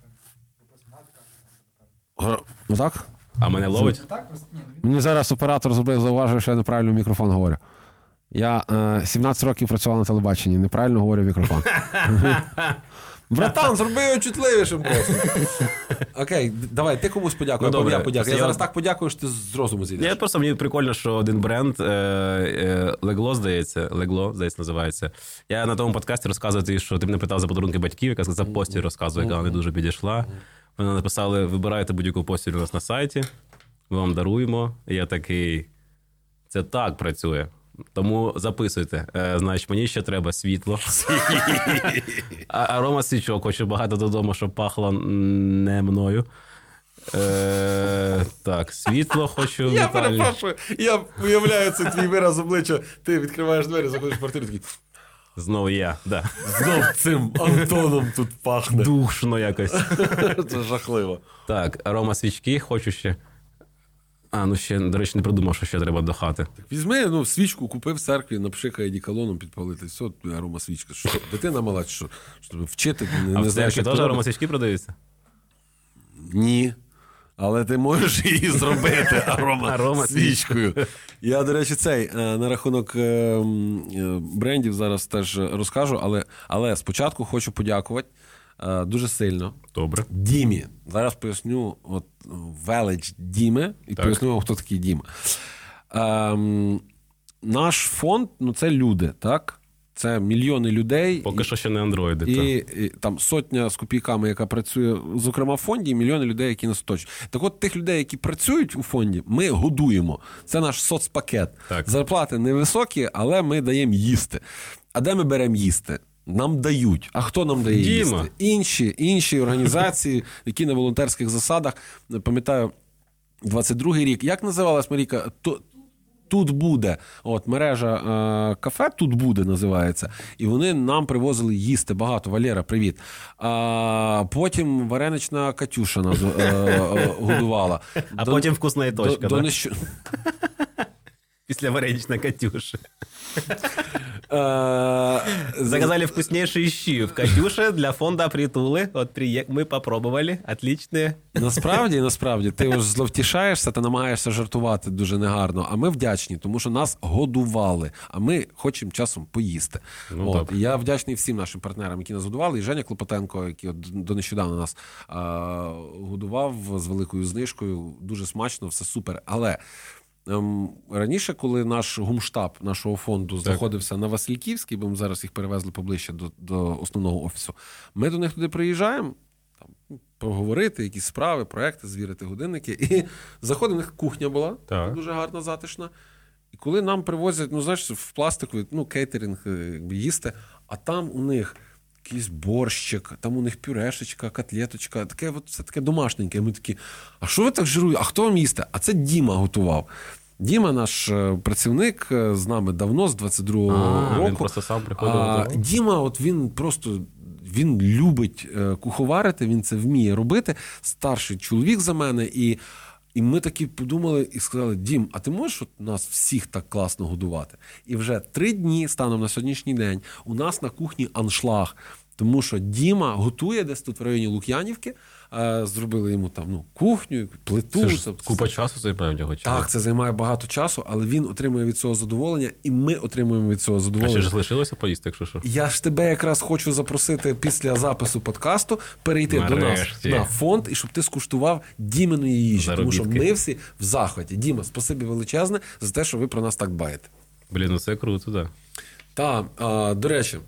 Ну так? А мене ловить? Мені зараз оператор зробив зауваження, що я неправильно в мікрофон говорю. Я е, сімнадцять років працював на телебаченні, неправильно говорю в мікрофон. Братан, зроби його чутливішим просто. Окей, давай, ти комусь подякуй, ну, а я подякую. Я, я зараз так подякую, що ти з розуму зійдеш. Я просто, мені прикольно, що один бренд, е, е, Легло, здається, Легло, здається, називається. Я на тому подкасті розказую, що ти мене питав за подарунки батьків, яка за постіль розказую, яка не дуже підійшла. Вони написали, вибирайте будь-яку постіль у нас на сайті, ми вам даруємо. І я такий, це так працює. Тому записуйте. Е, значить, мені ще треба світло. а, арома свічок. Хочу багато додому, щоб пахло не мною. Е, так, світло хочу. Я перепрошую. Я уявляю, це твій вираз обличчя. Ти відкриваєш двері, заходиш в квартиру, такий... Знову я, да. Знов цим Антоном тут пахне. Душно якось. Це жахливо. Так, арома свічки хочу ще. А, ну ще, до речі, не придумав, що ще треба до хати. Так візьми, ну, свічку, купи в церкві, напшикай одеколоном підпалити. Все, арома свічка. Що, дитина мала, що, що вчити, не, а не в знаєш, церкві теж арома свічки продаються? Ні. Але ти можеш її зробити арома свічкою. Я, до речі, цей, на рахунок брендів зараз теж розкажу, але, але спочатку хочу подякувати дуже сильно. Добре. Дімі. Зараз поясню от велич Діми і так. поясню вам, хто такий Діма. Ем, наш фонд, ну це люди, так? Це мільйони людей. Поки і, що ще не андроїди. І, і там сотня з копійками, яка працює, зокрема, в фонді, і мільйони людей, які нас оточують. Так от тих людей, які працюють у фонді, ми годуємо. Це наш соцпакет. Так. Зарплати невисокі, але ми даємо їсти. А де ми беремо їсти? Нам дають. А хто нам дає Діма. їсти? Інші, інші організації, які на волонтерських засадах, пам'ятаю, двадцять другий рік. Як називалась, Марійка? Тут буде. От мережа е, кафе «Тут буде» називається. І вони нам привозили їсти багато. Валера, привіт. А потім варенична Катюша нас е, е, годувала. А до, потім вкусна і точка, до, да? до нещ... Після вареничной Катюши. Заказали вкуснейшие щи в Катюше для фонда Притули. От приїх... ми попробували. Отличні. Насправді, насправді, ти ось зловтішаєшся, ти намагаєшся жартувати дуже негарно, а ми вдячні, тому що нас годували, а ми хочемо часом поїсти. Ну, от. І я вдячний всім нашим партнерам, які нас годували, і Женя Клопотенко, який от до нещодавно нас а, годував з великою знижкою, дуже смачно, все супер. Але раніше, коли наш гумштаб нашого фонду так. знаходився на Васильківській, бо ми зараз їх перевезли поближче до, до основного офісу, ми до них туди приїжджаємо, там, поговорити, якісь справи, проекти, звірити годинники. І заходимо, у них кухня була, так. дуже гарна, затишна. І коли нам привозять, ну, знаєш, в пластику, ну, кейтеринг, якби їсти, а там у них якийсь борщик, там у них пюрешечка, котлеточка, таке от, все таке домашненьке. І ми такі, а що ви так жируєте? А хто вам їсте? А це Діма готував. Діма, наш працівник, з нами давно, з двадцять другого року. Він просто сам приходив. А, Діма, от він просто, він любить куховарити, він це вміє робити. Старший чоловік за мене. І, і ми такі подумали і сказали, Дім, а ти можеш от нас всіх так класно годувати? І вже три дні, станом на сьогоднішній день, у нас на кухні аншлаг. Тому що Діма готує десь тут в районі Лук'янівки, зробили йому там ну, кухню, плиту. Це ж купа часу займає в нього. Так, це займає багато часу, але він отримує від цього задоволення, і ми отримуємо від цього задоволення. А ще ж залишилося поїсти, якщо що? Я ж тебе якраз хочу запросити після запису подкасту перейти Нарешті. до нас на фонд, і щоб ти скуштував Діминої їжі. Заробітки. Тому що ми всі в захваті. Діма, спасибі величезне за те, що ви про нас так дбаєте. Блін, ну це круто, так. Так, а, до речі,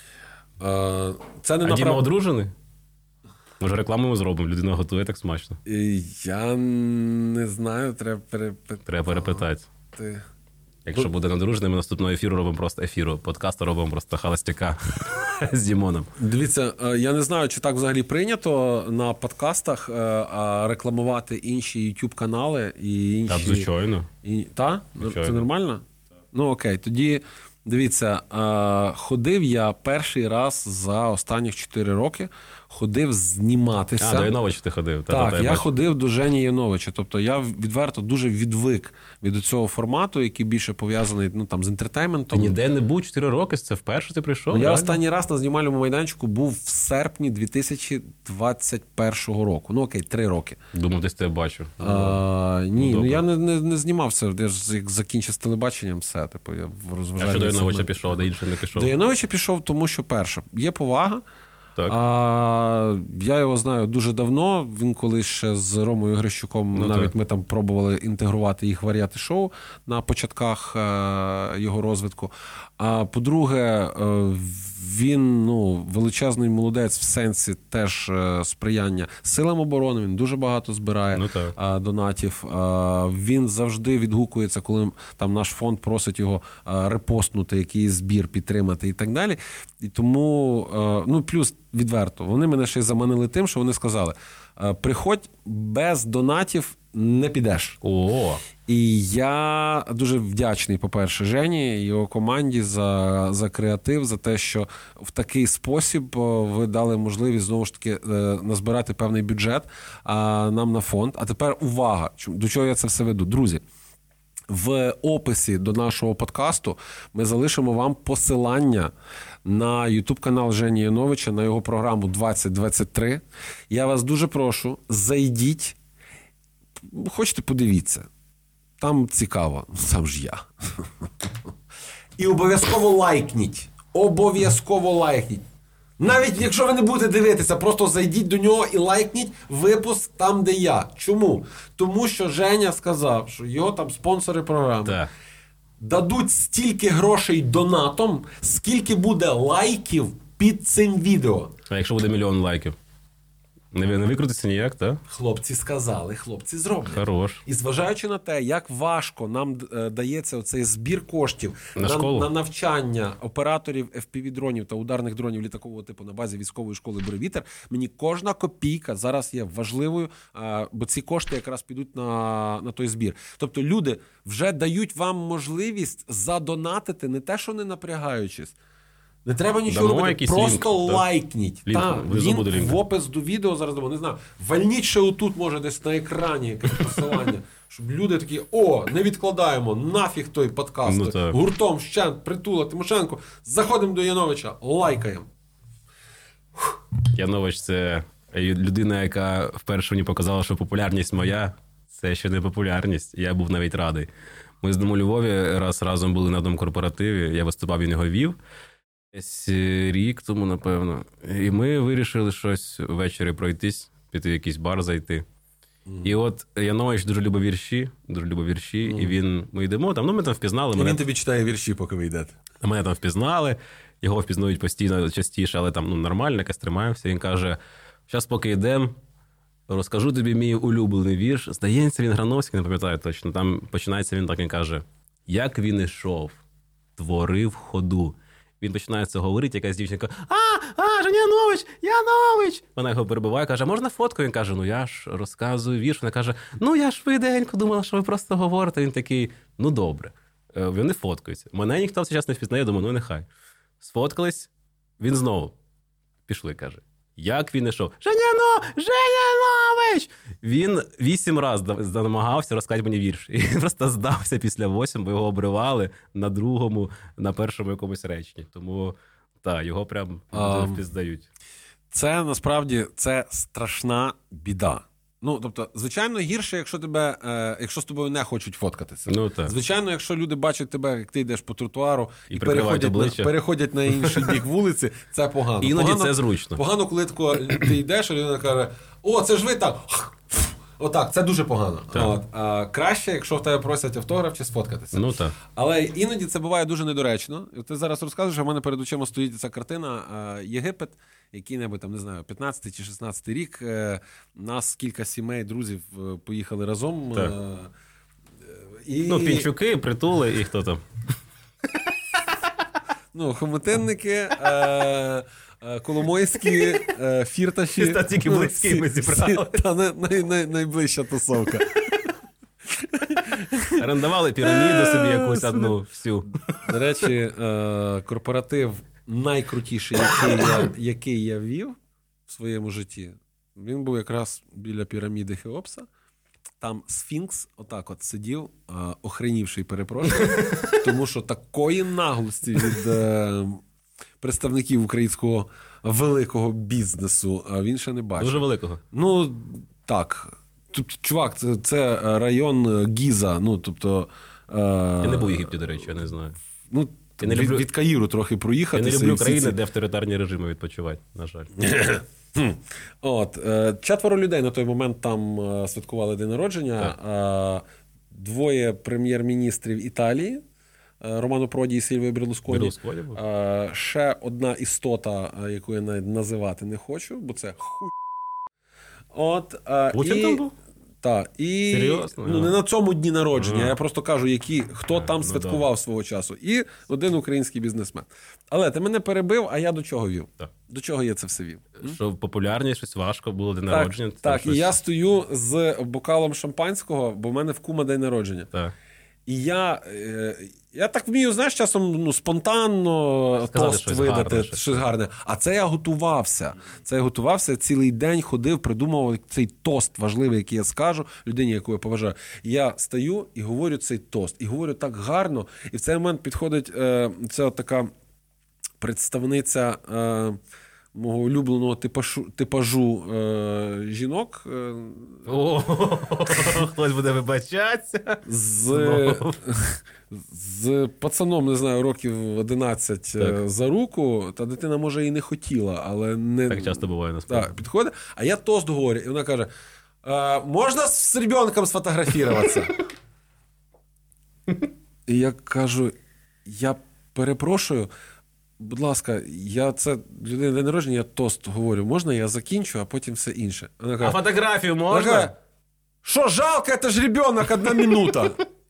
а, це не А направ... Діма одружений? Може, рекламу ми зробимо, людина готує так смачно. Я не знаю, треба перепитати. Треба перепитати. Якщо буде надружений, ми наступного ефіру робимо просто ефіру. Подкасту робимо просто холостяка з Дімоном. Дивіться, я не знаю, чи так взагалі прийнято на подкастах рекламувати інші YouTube-канали і інші... Так, звичайно. І... Та? Звичайно. Це нормально? Ну, окей. Тоді, дивіться, ходив я перший раз за останніх чотири роки, ходив зніматися. А, до Яновича ти ходив. Так, та, та, я, я ходив до Жені Яновича. Тобто я відверто дуже відвик від цього формату, який більше пов'язаний ну, там, з інтертейментом. Ти ніде не був чотири роки, це вперше ти прийшов? Ну, я реально? останній раз на знімальному майданчику був в серпні дві тисячі двадцять першого року. Ну окей, три роки. Думав, десь тебе бачу. А, ні, ну, ну я не, не, не знімався. Я ж як закінчив з телебаченням все. Типу, я а що до Яновича пішов, а до інших не пішов? До Яновича пішов, тому що, перше, є повага. Так. А, я його знаю дуже давно. Він колись ще з Ромою Грищуком, ну, навіть так. Ми там пробували інтегрувати їх варіати-шоу на початках е, його розвитку. А по-друге, е, він ну, величезний молодець в сенсі теж е, сприяння силам оборони. Він дуже багато збирає ну, е, донатів. Е, він завжди відгукується, коли там наш фонд просить його е, репостнути, якийсь збір підтримати і так далі. І тому, е, ну плюс відверто, вони мене ще й заманили тим, що вони сказали, приходь, без донатів не підеш. О! І я дуже вдячний, по-перше, Жені і його команді за, за креатив, за те, що в такий спосіб ви дали можливість, знову ж таки, назбирати певний бюджет нам на фонд. А тепер увага, до чого я це все веду. Друзі, в описі до нашого подкасту ми залишимо вам посилання на YouTube-канал Жені Яновича, на його програму двадцять двадцять три. Я вас дуже прошу, зайдіть, хочете, подивіться. Там цікаво, сам ж я. І обов'язково лайкніть. Обов'язково лайкніть. Навіть якщо ви не будете дивитися, просто зайдіть до нього і лайкніть випуск там, де я. Чому? Тому що Женя сказав, що його там спонсори програми так. дадуть стільки грошей донатом, скільки буде лайків під цим відео. А якщо буде мільйон лайків? Не, не викрутиться ніяк, так? Хлопці сказали, хлопці зроблять. Хорош. І зважаючи на те, як важко нам е, дається оцей збір коштів на, на, на навчання операторів еф пі ві-дронів та ударних дронів літакового типу на базі військової школи «Буревітер», мені кожна копійка зараз є важливою, е, бо ці кошти якраз підуть на, на той збір. Тобто люди вже дають вам можливість задонатити, не те, що не напрягаючись. Не треба нічого Дамо робити, просто лінк, лайкніть. Лінк, Та, лінк лінк в опис до відео зараз дамо. Не знаю, вальніть ще отут, може, десь на екрані якесь посилання, щоб люди такі, о, не відкладаємо, нафіг той подкаст. Ну, гуртом, Щент, Притула, Тимошенко, заходимо до Яновича, лайкаємо. Янович – це людина, яка вперше мені показала, що популярність моя – це ще не популярність. Я був навіть радий. Ми з ним у Львові раз разом були на одному корпоративі, я виступав, він його вів. Десь рік тому, напевно. І ми вирішили щось ввечері пройтись, піти в якийсь бар зайти. Mm. І от Янович дуже любить вірші, дуже любить вірші, mm. і він, ми йдемо там, ну ми там впізнали. І мене... він тобі читає вірші, поки ви йдете. Мене там впізнали, його впізнають постійно, частіше, але там ну, нормально, якось тримаємося. Він каже, зараз поки йдемо, розкажу тобі мій улюблений вірш. Здається, він Грановський, не пам'ятаю точно. Там починається він так, він каже, як він ішов, творив ходу. він починає це говорити, якась дівчинка, а, а, Женя Янович, Янович! Вона його перебиває, каже, можна фотку? Він каже, ну я ж розказую вірш. Вона каже, ну я ж швиденько думала, що ви просто говорите. Він такий, ну добре. Вони фоткаються. Мене ніхто в цей час не впізнає, я думаю, ну нехай. Сфоткались, він знову. Пішли, каже. Як він йшов? Женяно! Женянович! Він вісім разів намагався розказати мені вірш. І він просто здався після восьми, бо його обривали на другому, на першому якомусь реченні. Тому, так, його прям um, впізнають. Це, насправді, це страшна біда. Ну, тобто, звичайно, гірше, якщо тебе, е, якщо з тобою не хочуть фоткатися. Ну, так. Звичайно, якщо люди бачать тебе, як ти йдеш по тротуару і, і переходять, на, переходять на інший бік вулиці, це погано. Іноді погано, це зручно. Погано, коли тако, ти йдеш, і людина каже, о, це ж ви так. Отак, це дуже погано. От. А, краще, якщо в тебе просять автограф чи сфоткатися. Ну, так. Але іноді це буває дуже недоречно. І ти зараз розказуєш, а в мене перед очима стоїть ця картина Єгипет, який-небудь там, не знаю, п'ятнадцятий чи шістнадцятий рік. Нас кілька сімей, друзів поїхали разом. Так. І... Ну, Пінчуки, Притули і хто там? Ну, хомутинники, е- Коломойські, Фірташі. Та тільки близькі ми зібрали. Та най, най, найближча тусовка. Орендували піраміду собі якусь одну всю. До речі, корпоратив найкрутіший, який я, який я вів в своєму житті, він був якраз біля піраміди Хеопса. Там Сфінкс отак от сидів, охренівший, перепрошую, тому що такої наглості від представників українського великого бізнесу він ще не бачив. Дуже великого? Ну, так. Тут, чувак, це, це район Гіза, ну, тобто... Я не був в Єгипті, до речі, я не знаю. Ну, від, люблю... від Каїру трохи проїхати. Я не люблю країни, ці... де авторитарні режими відпочивають, на жаль. От, четверо людей на той момент там святкували день народження. Так. Двоє прем'єр-міністрів Італії, Романо Проді і Сільвіо Берлусконі. Берлусконі був. Ще одна істота, яку я навіть називати не хочу, бо це хуй. От, Путін і... там був? Так, і серйозно? Ну, не на цьому дні народження, ага. Я просто кажу, які, хто а, там ну, святкував да. свого часу. І один український бізнесмен. Але ти мене перебив, а я до чого вів? Так. До чого я це все вів? Що популярність, щось важко було день так, народження? Так, щось... і я стою з бокалом шампанського, бо в мене в кума день народження. Так. І я, я так вмію, знаєш, часом ну, спонтанно сказати, тост щось видати, гарне, щось. щось гарне. А це я готувався. Це я готувався, цілий день ходив, придумував цей тост важливий, який я скажу людині, яку я поважаю. Я стою і говорю цей тост. І говорю так гарно. І в цей момент підходить е, ця така представниця е, мого улюбленого типажу, типажу е, жінок. Е, О, хтось буде вибачатися. З, з пацаном, не знаю, років одинадцять так. За руку, та дитина, може, і не хотіла, але не... Так часто буває, насправді. Так, підходить, а я тост говорю, і вона каже, можна з ребенком сфотографуватися? І я кажу, я перепрошую, будь ласка, я це людина день народження, я тост говорю, можна я закінчу, а потім все інше. Вона каже, а фотографію можна? Каже, що жалко, це ж ребенок, одна минута.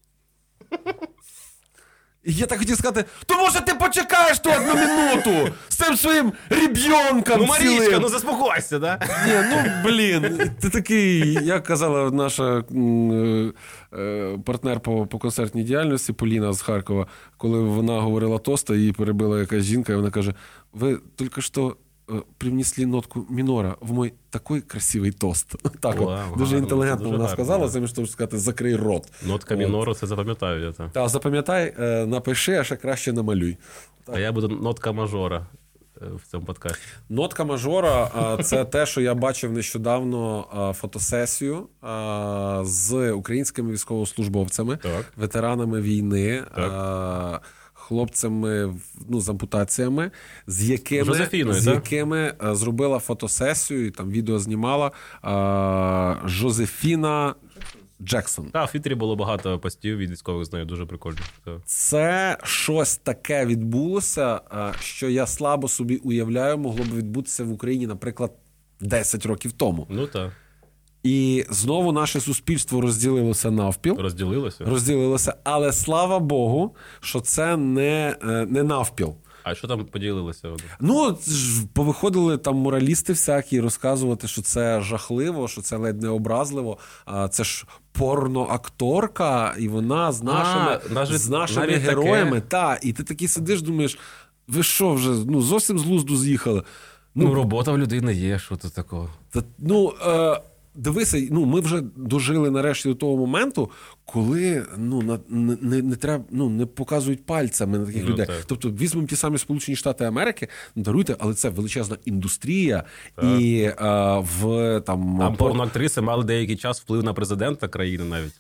І я так хотів сказати, то може ти почекаєш ту одну минуту з цим своїм ребенком Ну, Марічка, цілим. ну заспокойся, да? Ні, ну, блін, ти такий, як казала наша м, е, партнер по, по концертній діяльності Поліна з Харкова, коли вона говорила тоста, її перебила якась жінка, і вона каже, ви тільки що привнесли нотку мінора в мой такий красивий тост. Так, Вау, от, дуже гарно, інтелігентно дуже вона гарно, сказала, да. замість того, щоб сказати, закрий рот. Нотка мінору, це запам'ятаю я. Так, запам'ятай, напиши, а ще краще намалюй. Так. А я буду нотка мажора в цьому подкасті. Нотка мажора – це те, що я бачив нещодавно фотосесію з українськими військовослужбовцями, так. ветеранами війни, так. хлопцями ну, з ампутаціями, з якими, з якими зробила фотосесію, і там відео знімала а, Жозефіна Джексон. Так, в Твіттері було багато постів від військових, знаю, дуже прикольно. Так. Це щось таке відбулося, що я слабо собі уявляю, могло б відбутися в Україні, наприклад, десять років тому. Ну так. І знову наше суспільство розділилося навпіл. Розділилося? Розділилося, але слава Богу, що це не, не навпіл. А що там поділилося? Ну, повиходили там моралісти всякі розказувати, що це жахливо, що це ледь не образливо. А це ж порноакторка, і вона з нашими, а, навіть, з нашими героями. Та, і ти такий сидиш, думаєш, ви що вже, ну, зовсім з глузду з'їхали. Ну, ну робота в людини є, що тут такого? Та, ну, е, дивися, ну, ми вже дожили нарешті до того моменту, коли ну, на, не, не, треба, ну, не показують пальцями на таких ну, людей. Так. Тобто, візьмемо ті самі Сполучені Штати Америки, ну, даруйте, але це величезна індустрія. Так. І е, в там... Там порноактриси мали деякий час вплив на президента країни навіть.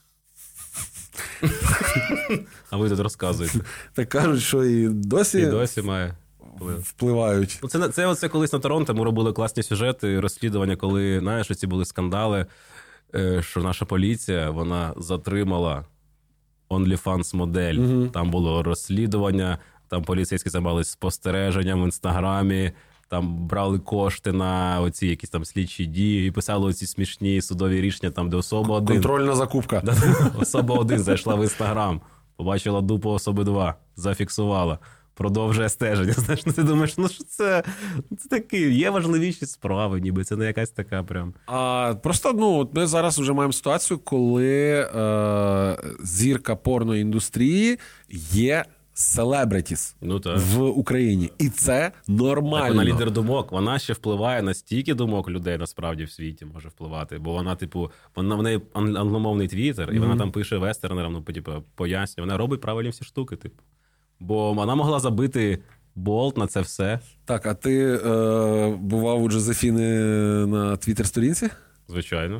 А ви тут розказуєте. Так кажуть, що і досі... І досі має. Впливають. Ну, це, це оце колись на Торонто ми робили класні сюжети, розслідування, коли, знаєш, ці були скандали, що наша поліція, вона затримала OnlyFans-модель. Угу. Там було розслідування, там поліцейські займалися спостереженням в Інстаграмі, там брали кошти на оці якісь там слідчі дії і писали оці смішні судові рішення, там, де особа один... Контрольна закупка. Особа один зайшла в Інстаграм, побачила дупу особи два, зафіксувала. Продовжує стеження. Знаєш, ну ти думаєш, ну що це, це такі, є важливіші справи, ніби це не якась така прям. А, просто, ну, ми зараз вже маємо ситуацію, коли е, зірка порноіндустрії є селебритіс ну, в Україні. І це нормально. Так, вона лідер думок, вона ще впливає на стільки думок людей, насправді, в світі може впливати. Бо вона, типу, вона в неї англомовний твіттер, і mm-hmm. вона там пише вестернерам, ну, типу, пояснює. Вона робить правильні всі штуки, типу. Бо вона могла забити болт на це все. Так, а ти е, бував у Джозефіни на твіттер-сторінці? Звичайно.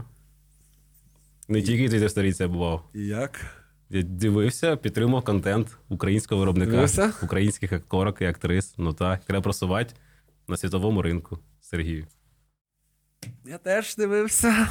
Не тільки твіттер-сторінці я бував. І як? Я дивився, підтримував контент українського виробника, дивився? Українських акторок і актрис. Ну так, треба просувати на світовому ринку, Сергію. Я теж дивився.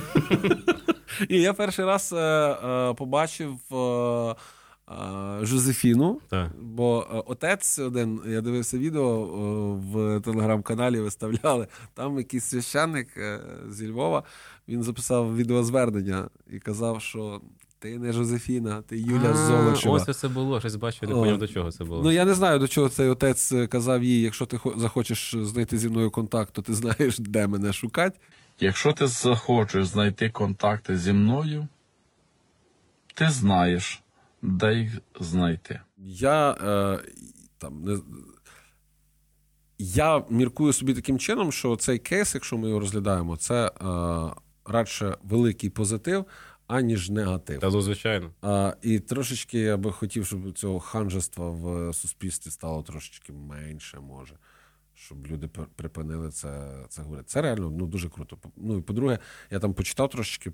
І я перший раз е, е, побачив... Е, Жозефіну, так. Бо отець один, я дивився відео в телеграм-каналі, виставляли, там якийсь священник зі Львова, він записав відеозвернення і казав, що ти не Жозефіна, ти Юля Золочева. Ось це було, щось бачив, не поняв, до чого це було. Ну, я не знаю, до чого цей отець казав їй, якщо ти захочеш знайти зі мною контакт, то ти знаєш, де мене шукати. Якщо ти захочеш знайти контакти зі мною, ти знаєш, де їх знайти? Я е, там не я міркую собі таким чином, що цей кейс, якщо ми його розглядаємо, це е, радше великий позитив, аніж негатив. Та, звичайно. Е, і трошечки я би хотів, щоб цього ханжества в суспільстві стало трошечки менше, може. Щоб люди припинили це, це говорити. Це реально ну, дуже круто. Ну і по-друге, я там почитав трошечки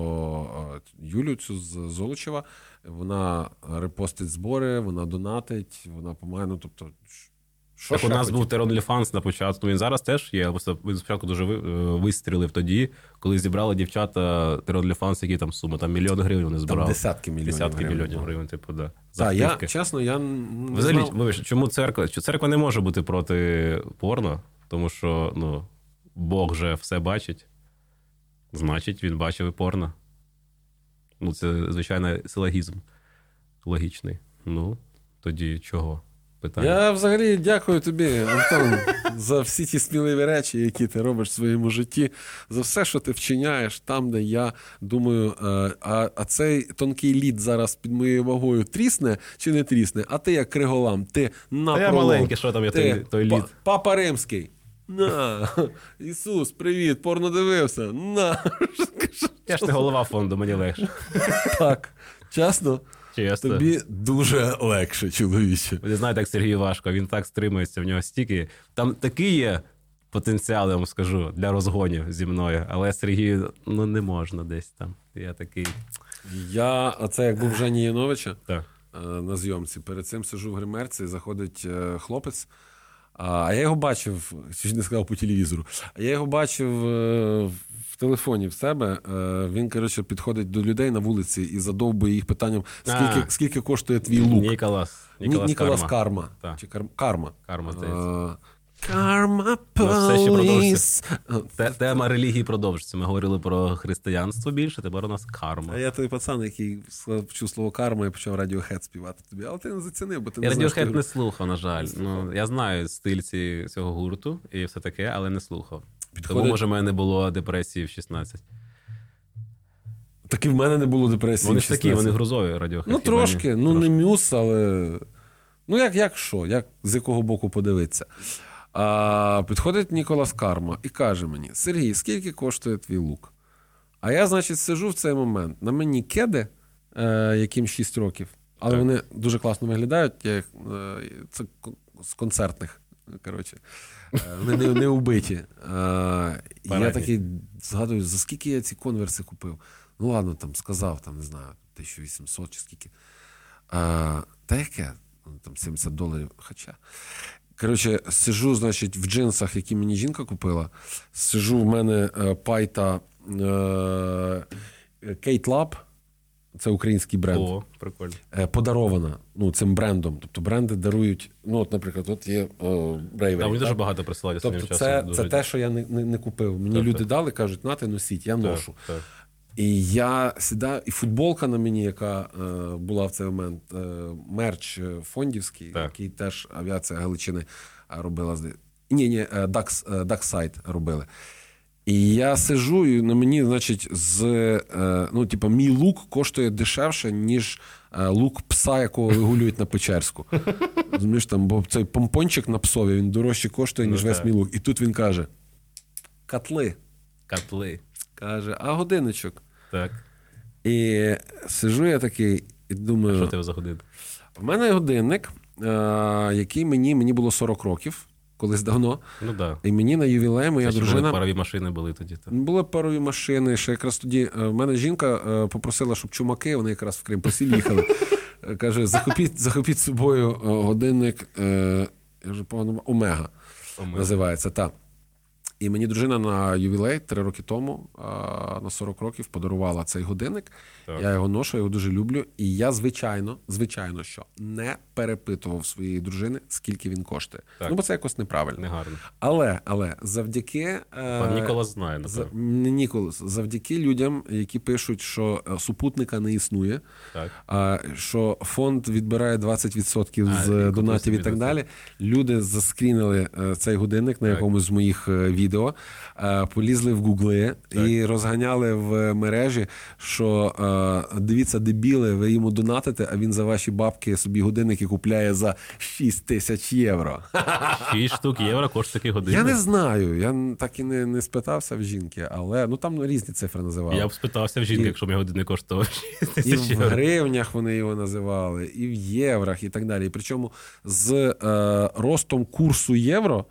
про Юлю цю з Золочева. Вона репостить збори, вона донатить, вона помагає. Ну, тобто, що так у нас був OnlyFans на початку. Він зараз теж є. Він спочатку дуже вистрілив тоді, коли зібрали дівчата OnlyFans, які там суми. Там мільйон гривень вони збирали. Там десятки мільйонів Десятки гривень. мільйонів гривень, типу, да. Так, я, чесно, я не Взагалі, знав. Вибач, чому церква? Церква не може бути проти порно, тому що, ну, Бог же все бачить. Значить, він бачив і порно. Ну, це, звичайно, силогізм логічний. Ну, тоді чого? Питання. Я взагалі дякую тобі, Антон, за всі ті сміливі речі, які ти робиш в своєму житті, за все, що ти вчиняєш там, де я думаю, а, а цей тонкий лід зараз під моєю вагою трісне чи не трісне, а ти як криголам, ти на я маленький, що там є той, той лід. Папа Римський. На, Ісус, привіт, порно дивився. На. Я ж не голова фонду, мені легше. Так, чесно. Чесно. Тобі дуже легше, чоловіче. Ви знаєте, як Сергію важко, він так стримується, в нього стільки. Там такий є потенціал, я вам скажу, для розгонів зі мною, але Сергію, ну, не можна десь там. Я такий... Я, оце як був Жені Яновича так. на зйомці, перед цим сижу в гримерці, заходить хлопець, а я його бачив, чи не сказав по телевізору, а я його бачив в телефоні в себе, він, коротше, підходить до людей на вулиці і задовбує їх питанням, скільки, скільки коштує твій лук. Ніколас. Ніколас, Ніколас Карма. Карма. Чи Кар... Карма. Карма, здається. Karma Ну, все ще police. Те- Тема релігії продовжиться. Ми говорили про християнство більше, тепер у нас карма. А я той пацан, який почув слово карма і почав Radiohead співати тобі. Але ти не зацінив, бо ти не Я знаєш. Radiohead ти- не слухав, на жаль. Ну, я знаю стиль ці- цього гурту і все таке, але не слухав. Підходить- Тому, може, в мене не було депресії в шістнадцять. Так і в мене не було депресії. Вони в ж такі, шістнадцять. вони грузові Radiohead. Ну, хіба трошки. ні? Ну, Трошки. не мюс, але... Ну, як, як що? Як, з якого боку подивитися? А, підходить Ніколас Карма і каже мені: Сергій, скільки коштує твій лук? А я, значить, сижу в цей момент. На мені кеди, е, яким шість років, але Так. вони дуже класно виглядають. Я, їх, е, це к- з концертних, коротше. Е, Вони не, не убиті. Е, і я Парадні. такий згадую, за скільки я ці конверси купив. Ну, ладно, там сказав, там, не знаю, тисяча вісімсот чи скільки. А, та яке? Ну, там сімдесят доларів. Хоча. Коротше, сижу, значить, в джинсах, які мені жінка купила. Сижу, в мене е, пайта е, Кейт Лаб. Це український бренд. О, прикольно. Е, подарована, ну, цим брендом. Тобто бренди дарують, ну, от, наприклад, от є Брейвері. Там вони дуже багато присилають останнім Тобто часом. це, дуже це те, що я не, не, не купив. Мені Так, люди так. дали, кажуть, на, ти носіть, я Так, ношу. так. І я сідаю, і футболка на мені, яка е, була в цей момент, е, мерч е, фондівський, Так. який теж авіація Галичини е, робила. зда- Ні, ні, е, Dax, е, Daxside робили. І я сижу, і на мені, значить, з, е, ну, типу, мій лук коштує дешевше, ніж е, лук пса, якого вигулюють на Печерську. Розумієш, там, бо цей помпончик на псові, він дорожче коштує, ніж Ну, весь так. мій лук. І тут він каже: котли. Котли. Каже, а годинничок? Так. І сижу я такий і думаю, Що тебе за годин? в мене годинник, е, який мені, мені було сорок років, колись давно. Ну так. І мені на ювілей моя Це ще були дружина... парові машини були тоді. Так. Були парові машини, ще якраз тоді е, в мене жінка е, попросила, щоб чумаки, вони якраз в Крим посіль їхали. Е, Каже, захопіть, захопіть з собою е, годинник, е, я вже погано, Омега називається, так. І мені дружина на ювілей три роки тому, а, на сорок років, подарувала цей годинник. Так. Я його ношу, я його дуже люблю. І я, звичайно, звичайно, що не перепитував своєї дружини, скільки він коштує. Так. Ну, бо це якось неправильно. Негарно. Але, але завдяки... Пан е, Ніколас знає, За, напевно. не Ніколас, завдяки людям, які пишуть, що е, супутника не існує, Так. а що фонд відбирає двадцять відсотків А, з і е, купив донатів і собі так за це. далі. Люди заскрінили е, цей годинник на Так. якомусь з моїх е, відео, е, полізли в гугли і розганяли в мережі, що е, дивіться, дебіли, ви йому донатите, а він за ваші бабки собі годинники купляє за шість тисяч євро. Шість штук євро коштує такий годинник. Я не знаю, я так і не, не спитався в жінки, але ну там різні цифри називали. Я б спитався в жінки, І- якщо б мій годинник коштував шість І тисяч в євро. гривнях вони його називали, і в єврах, і так далі. І причому з е, ростом курсу євро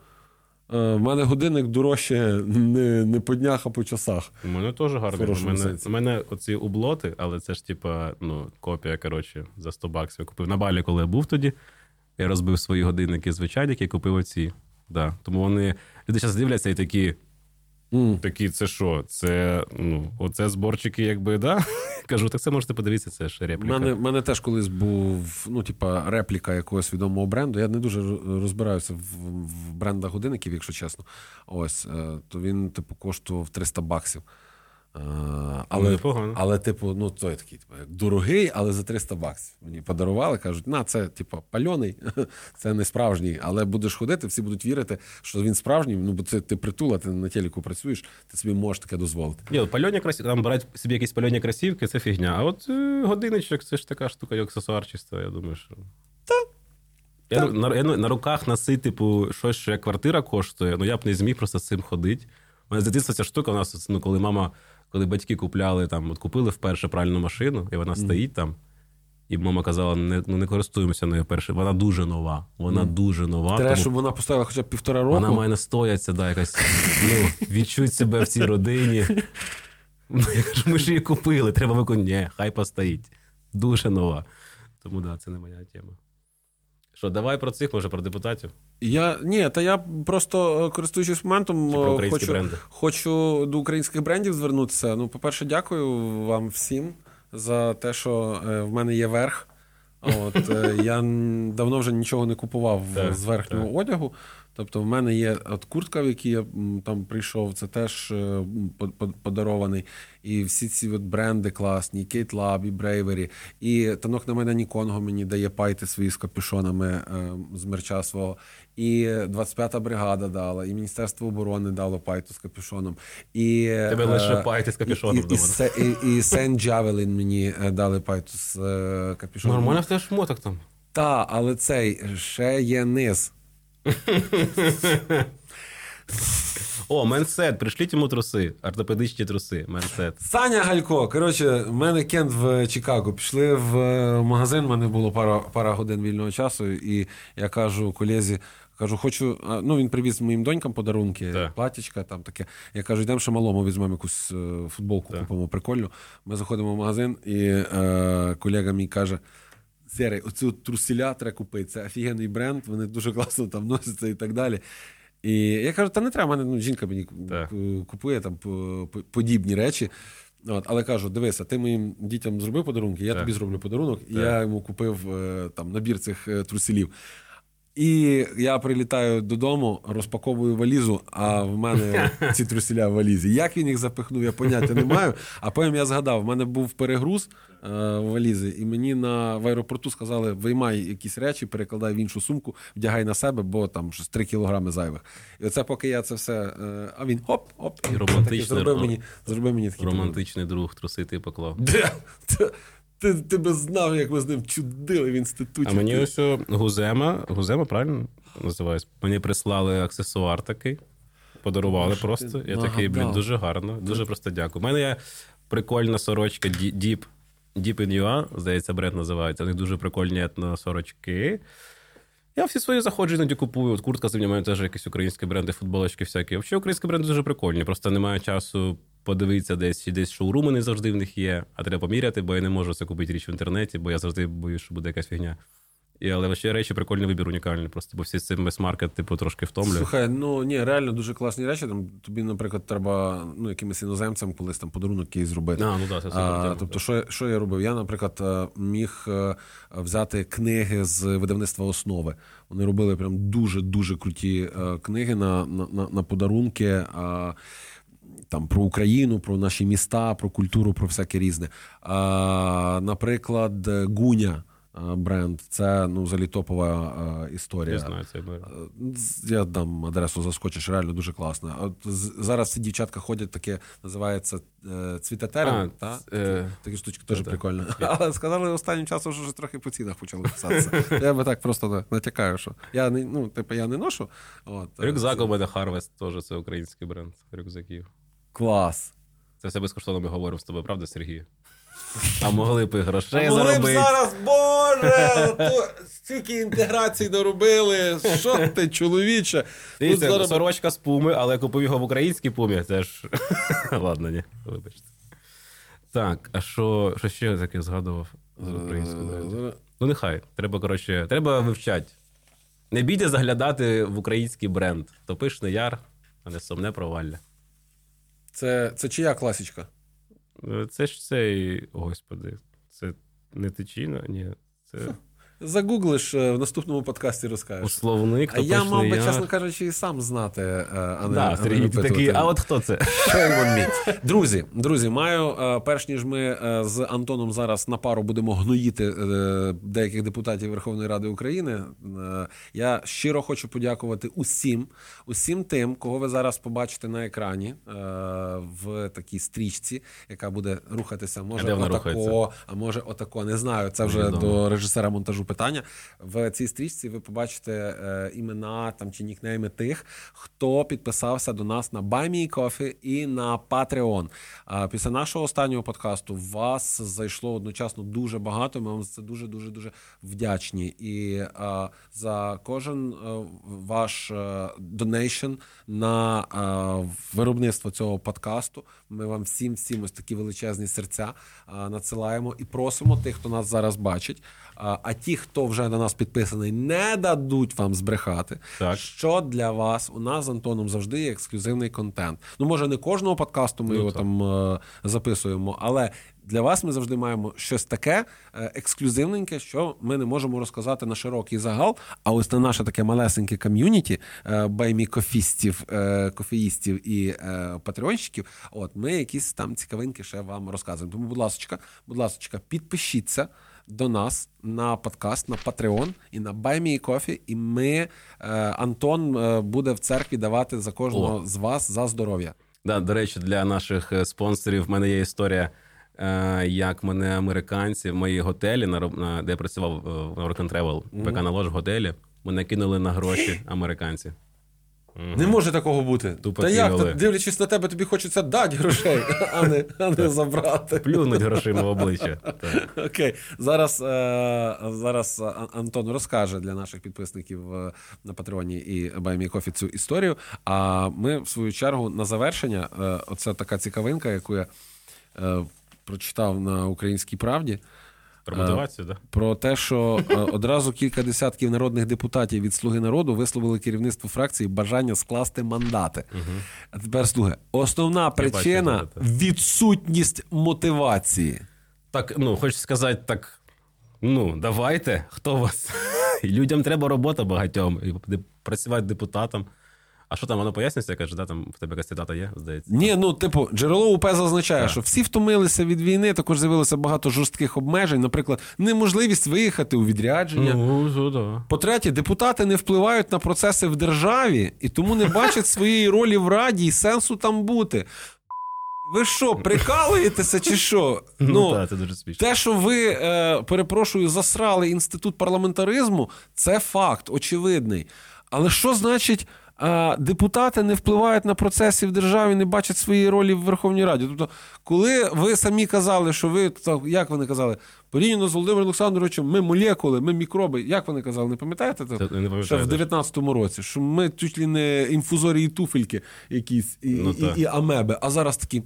е, в мене годинник дорожче не, не по днях, а по часах. У мене теж гарний. У хорошому мене, сенсі. у мене оці ублоти, але це ж типа, ну, копія, коротше, за сто баксів. Я купив на Балі, коли я був тоді. Я розбив свої годинники звичайні, які купив оці. Да. Тому вони. Люди зараз дивляться і такі. Mm. Такі, це що? Це, ну, оце зборчики, якби, да? Кажу, так це можете подивитися, це ж У репліка. мене, мене теж колись був, ну, типа, репліка якогось відомого бренду. Я не дуже розбираюся в, в брендах годинників, якщо чесно. Ось, е, то він, типу, коштував триста баксів. Е, Але, непогано. але, типу, ну, той такий, типу, як дорогий, але за триста баксів. Мені подарували, кажуть, на, це, типу, пальоний, це не справжній, але будеш ходити, всі будуть вірити, що він справжній, ну, бо це ти притула, ти на телеку працюєш, ти собі можеш таке дозволити. Ні, пальоні кросівки, там брати собі якісь пальоні кросівки, це фігня. А от е, годинничок, це ж така штука, як аксесуар чисто, я думаю, що... Так. Я, Так. на, я, на руках носити, типу, щось, що як квартира коштує, ну я б не зміг просто з цим ходити. У мене з дитинства ця штука, у нас, ну, коли мама, коли батьки купляли, там, от купили вперше пральну машину, і вона mm. стоїть там, і мама казала, не, ну, не користуємося нею вперше. Вона дуже нова, вона mm. дуже нова. Треба, тому... щоб вона поставила хоча б півтора року. Вона має настояться, да, якась, ну, відчуть себе в цій родині. Я кажу, ми ж її купили, треба виконати. Ні, хай постоїть. Дуже нова. Тому, да, це не моя тема. Що, давай про цих, може, про депутатів? Я, ні, та я просто, користуючись моментом, Чи про українські хочу, бренди? хочу до українських брендів звернутися. Ну, по-перше, дякую вам всім за те, що е, в мене є верх. От, е, я давно вже нічого не купував Так, з верхнього так. одягу, Тобто в мене є от куртка, в якій я там прийшов, це теж подарований. І всі ці от бренди класні, Kate Lab, і Bravery. І танок на Майдані Конго мені дає пайти свої з капюшонами з мерча свого. І двадцять п'ята бригада дала, і Міністерство оборони дало пайту з капюшоном. І, Тебе лише пайти з капюшоном і, і, і, і Сент Джавелін мені дали пайту з капюшоном. Нормально в тебе шмоток там. Так, але цей ще є низ. О, менсет, пришліть йому труси, ортопедичні труси, менсет. Саня Галько, коротше, в мене кент в Чикаго. Пішли в магазин, в мене було пара, пара годин вільного часу, і я кажу колезі, кажу, хочу, ну він привіз моїм донькам подарунки, так. платічка, там таке. Я кажу, йдемо ще малому, візьмемо якусь футболку, так. купимо прикольну. Ми заходимо в магазин, і е, колега мій каже, Серий, оцю трусіля треба купити, це офігенний бренд, вони дуже класно там носяться і так далі. І я кажу, та не треба, мене ну, жінка мені так. купує там подібні речі. От, але кажу, дивися, ти моїм дітям зробив подарунки, я так. тобі зроблю подарунок, так. і я йому купив там набір цих трусілів. І я прилітаю додому, розпаковую валізу, а в мене ці трусіля в валізі. Як він їх запихнув, я поняття не маю. А потім я згадав, в мене був перегруз е, в валізі, і мені на, в аеропорту сказали, виймай якісь речі, перекладай в іншу сумку, вдягай на себе, бо там щось три кілограми зайвих. І оце поки я це все... Е, а він хоп-хоп, і романтичний, зробив мені, зробив мені такий романтичний друг, труси ти поклав. Де? Ти, ти би знав, як ми з ним чудили в інституті. А мені ось Гузема, Гузема, правильно називається? Мені прислали аксесуар такий, подарували Боже, просто. Я такий, блін, дуже гарно, дуже просто дякую. У мене є прикольна сорочка Deep, Deep in ю ей, здається, бренд називається. Вони дуже прикольні етносорочки. Я всі свої заходжу, іноді купую. От куртка зимня, у мене теж якісь українські бренди, футболочки всякі. Взагалі, українські бренди дуже прикольні, просто немає часу подивитися десь, і десь шоуруми не завжди в них є, а треба поміряти, бо я не можу це купити річ в інтернеті, бо я завжди боюсь, що буде якась фігня. І, але ще речі, прикольний вибір, унікальний. Просто, бо всі з цим мес-маркет, типу, трошки втомлює. Слухай, ну, ні, реально дуже класні речі. Там, тобі, наприклад, треба, ну, якимось іноземцям колись там подарунок якийсь зробити. А, ну, да, це а, тобто, що, що я робив? Я, наприклад, міг взяти книги з видавництва «Основи». Вони робили прям дуже-дуже круті книги на, на, на подарунки. Там про Україну, про наші міста, про культуру, про всяке різне. А, наприклад, Гуня бренд. Це, ну, взагалі топова а, історія. Я знаю цей бренд. Я дам адресу, заскочиш, реально дуже класно. От зараз ці дівчатка ходять, таке називається цвітотерем. Та? Е... Такі штучки теж прикольно. Але сказали останнім часом, що вже трохи по цінах почали писатися. Я би так просто натякаю, що я не, ну, типу, я не ношу. От, рюкзак у мене Harvest, теж це український бренд рюкзаків. Клас. Це все безкоштовно ми говоримо з тобою, правда, Сергій? А могли б і грошей а заробити. Могли б зараз, Боже, то стільки інтеграцій доробили. Що ти, чоловіче? Дивіться, зараз... сорочка з Пуми, але я купив його в українській Пумі. Це ж... Ладно, ні, вибачте. Так, а що, що ще я таке згадував з українською? Ну, нехай. Треба, коротше, треба вивчати. Не бійте заглядати в український бренд. То Пишний Яр, а не Сумне провалля. Це, це чия класичка? Це ж цей, господи, це не Тичина, ні, це... Загуглиш, в наступному подкасті розкажеш. Условник, а я мав би, чесно кажучи, і сам знати, а не, да, Сергій, а не такий, а от хто це? Друзі, друзі, маю, перш ніж ми з Антоном зараз на пару будемо гноїти деяких депутатів Верховної Ради України, я щиро хочу подякувати усім, усім тим, кого ви зараз побачите на екрані в такій стрічці, яка буде рухатися, може отако, а може отако, не знаю, це вже до режисера монтажу питання. В цій стрічці ви побачите е, імена там, чи нікнейми тих, хто підписався до нас на Buy Me Coffee і на Patreon. А після нашого останнього подкасту вас зайшло одночасно дуже багато. Ми вам за це дуже-дуже-дуже вдячні. І е, за кожен е, ваш е, донейшн на е, виробництво цього подкасту ми вам всім-всім ось такі величезні серця е, надсилаємо і просимо тих, хто нас зараз бачить. А ті, хто вже на нас підписаний, не дадуть вам збрехати, так. Що для вас у нас з Антоном завжди є ексклюзивний контент. Ну, може, не кожного подкасту ми ну, його так. там е- записуємо, але Для вас ми завжди маємо щось таке ексклюзивненьке, що ми не можемо розказати на широкий загал, а ось на наше таке малесеньке ком'юніті баймі-кофістів, кофеїстів і патреонщиків, от ми якісь там цікавинки ще вам розказуємо. Тому, будь ласочка, будь ласочка, підпишіться до нас на подкаст, на Patreon і на Buy Me Coffee, і ми, Антон буде в церкві давати за кожного О. з вас за здоров'я. Да, до речі, для наших спонсорів в мене є історія, як мене американці в моїй готелі, де я працював в Work and Travel, ПК на лож в готелі, мене кинули на гроші американці. Не може такого бути. Тупо Та як, кинули. дивлячись на тебе, тобі хочеться дати грошей, а не, а не забрати. Плюнуть грошима в обличчя. Так. Окей. Зараз, зараз Антон розкаже для наших підписників на Патреоні і Buy Me Coffee цю історію. А ми, в свою чергу, на завершення, оце така цікавинка, яку я прочитав на «Українській правді». Про мотивацію, так? Да? Про те, що одразу кілька десятків народних депутатів від «Слуги народу» висловили керівництву фракції бажання скласти мандати. Угу. А тепер, слухай, основна причина – відсутність мотивації. Так, ну, хочу сказати так, ну, давайте, хто вас? Людям треба робота багатьом, працювати депутатом. А що там, воно пояснюється? Каже, да, там в тебе якась цитата є, здається? Ні, ну, типу, джерело УП зазначає, так. що всі втомилися від війни, також з'явилося багато жорстких обмежень, наприклад, неможливість виїхати у відрядження. Ну, ну, да. По-третє, депутати не впливають на процеси в державі, і тому не бачать своєї ролі в Раді і сенсу там бути. Ви що, прикалуєтеся чи що? Ну, ну та, це дуже смішно. Те, що ви, е, перепрошую, засрали інститут парламентаризму, це факт, очевидний. Але що значить... А депутати не впливають на процеси в державі, не бачать своєї ролі в Верховній Раді. Тобто, коли ви самі казали, що ви, як вони казали, порівняно з Володимиром Олександровичем, ми молекули, ми мікроби, як вони казали, не пам'ятаєте? Це, не пам'ятаю, ще в дев'ятнадцятому році, що ми чуть ли не інфузорії туфельки якісь, і, ну, і, і амеби, а зараз такі,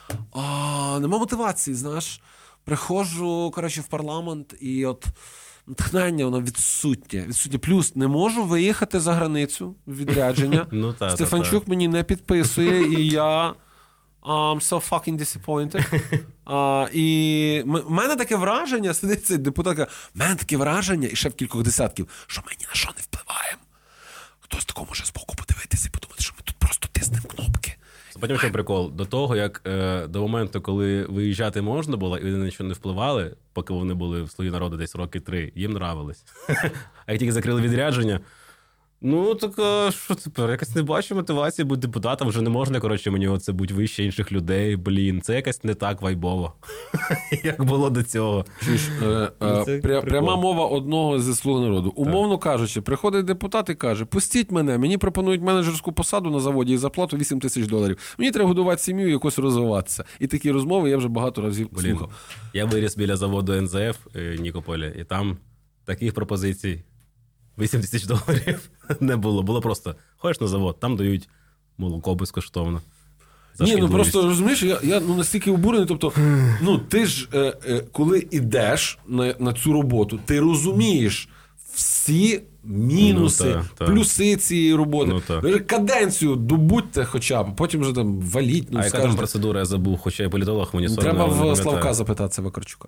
а, нема мотивації, знаєш, приходжу, коротше, в парламент і от натхнення, воно відсутнє. відсутнє. Плюс не можу виїхати за границю в відрядження. ну, та, Стефанчук та, та. мені не підписує, і я I'm so fucking disappointed. А, і в мене таке враження, сидить цей депутат, каже, в мене таке враження, і ще в кількох десятків, що ми ні на що не впливаємо. Хтось такого може збоку подивитися і подумати, що ми тут просто тиснемо кнопки. Потім ще прикол. До того, як е, до моменту, коли виїжджати можна було, і вони на нічого не впливали, поки вони були в «Слугі народу» десь роки три, їм нравилось. А як тільки закрили відрядження, ну, так а, що тепер? Якось не бачу мотивації бути депутатом, вже не можна, коротше, мені оце бути вище інших людей, блін, це якось не так вайбово, як було до цього. Чуєш, е, е, пря, пряма мова одного зі «Слуг народу». Умовно так. кажучи, приходить депутат і каже, пустіть мене, мені пропонують менеджерську посаду на заводі і зарплату вісім тисяч доларів. Мені треба годувати сім'ю і якось розвиватися. І такі розмови я вже багато разів блін, слухав. Я виріс біля заводу ен зе еф Нікополя, і там таких пропозицій вісім тисяч доларів не було. Було просто, ходиш на завод, там дають молоко безкоштовно. Ні, ну просто, розумієш, я, я ну, настільки обурений, тобто, ну, ти ж, е, е, коли ідеш на, на цю роботу, ти розумієш всі мінуси, ну, та, та. плюси цієї роботи. Ну, ви ж каденцію добудьте хоча б, потім вже там валіть. Ну, а яка там процедура, я забув, хоча я політолог, мені соромно. Треба в Славка запитатися Вакарчука.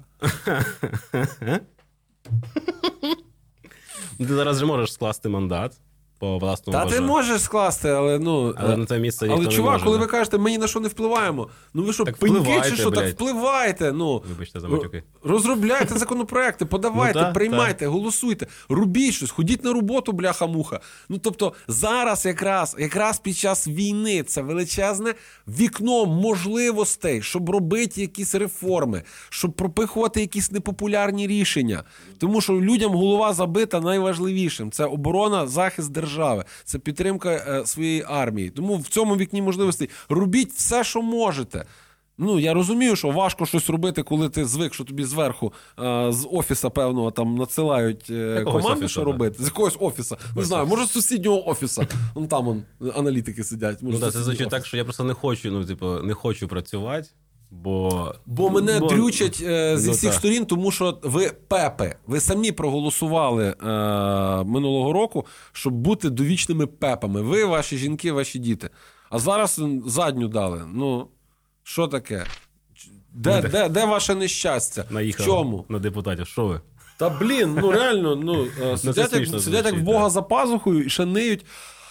Ти зараз же можеш скласти мандат по власному Та бажанню. ти можеш скласти, але ну... Але на це місце ніхто але, не чувак, може, коли не? ви кажете, ми ні на що не впливаємо, ну ви що, так пеньки чи що? блядь. Так впливайте, ну. Вибачте за матюки. Розробляйте законопроекти, подавайте, ну, та, приймайте, та. голосуйте, робіть щось, ходіть на роботу, бляха-муха. Ну, тобто, зараз якраз, якраз під час війни це величезне вікно можливостей, щоб робити якісь реформи, щоб пропихувати якісь непопулярні рішення. Тому що людям голова забита найважливішим. Це оборона, захист держави, це підтримка е, своєї армії. Тому в цьому вікні можливостей робіть все, що можете. Ну, я розумію, що важко щось робити, коли ти звик, що тобі зверху е, з офіса певного там надсилають е, команду, що робити. З якогось офіса. Не Ось знаю, може з сусіднього офіса. Вон там вон, аналітики сидять. Може, ну, так, це звучить так, що я просто не хочу, ну, типу, не хочу працювати. Бо бо мене бо... дрючать е, зі ну, всіх так. сторін, тому що ви пепи. Ви самі проголосували е, минулого року, щоб бути довічними пепами. Ви, ваші жінки, ваші діти. А зараз задню дали. Ну, що таке? Де, де, де ваше нещастя? Наїхав в чому? на депутатів. Що ви? Та блін, ну реально, ну, сидять, як, сидять як в Бога за пазухою і ще ниють.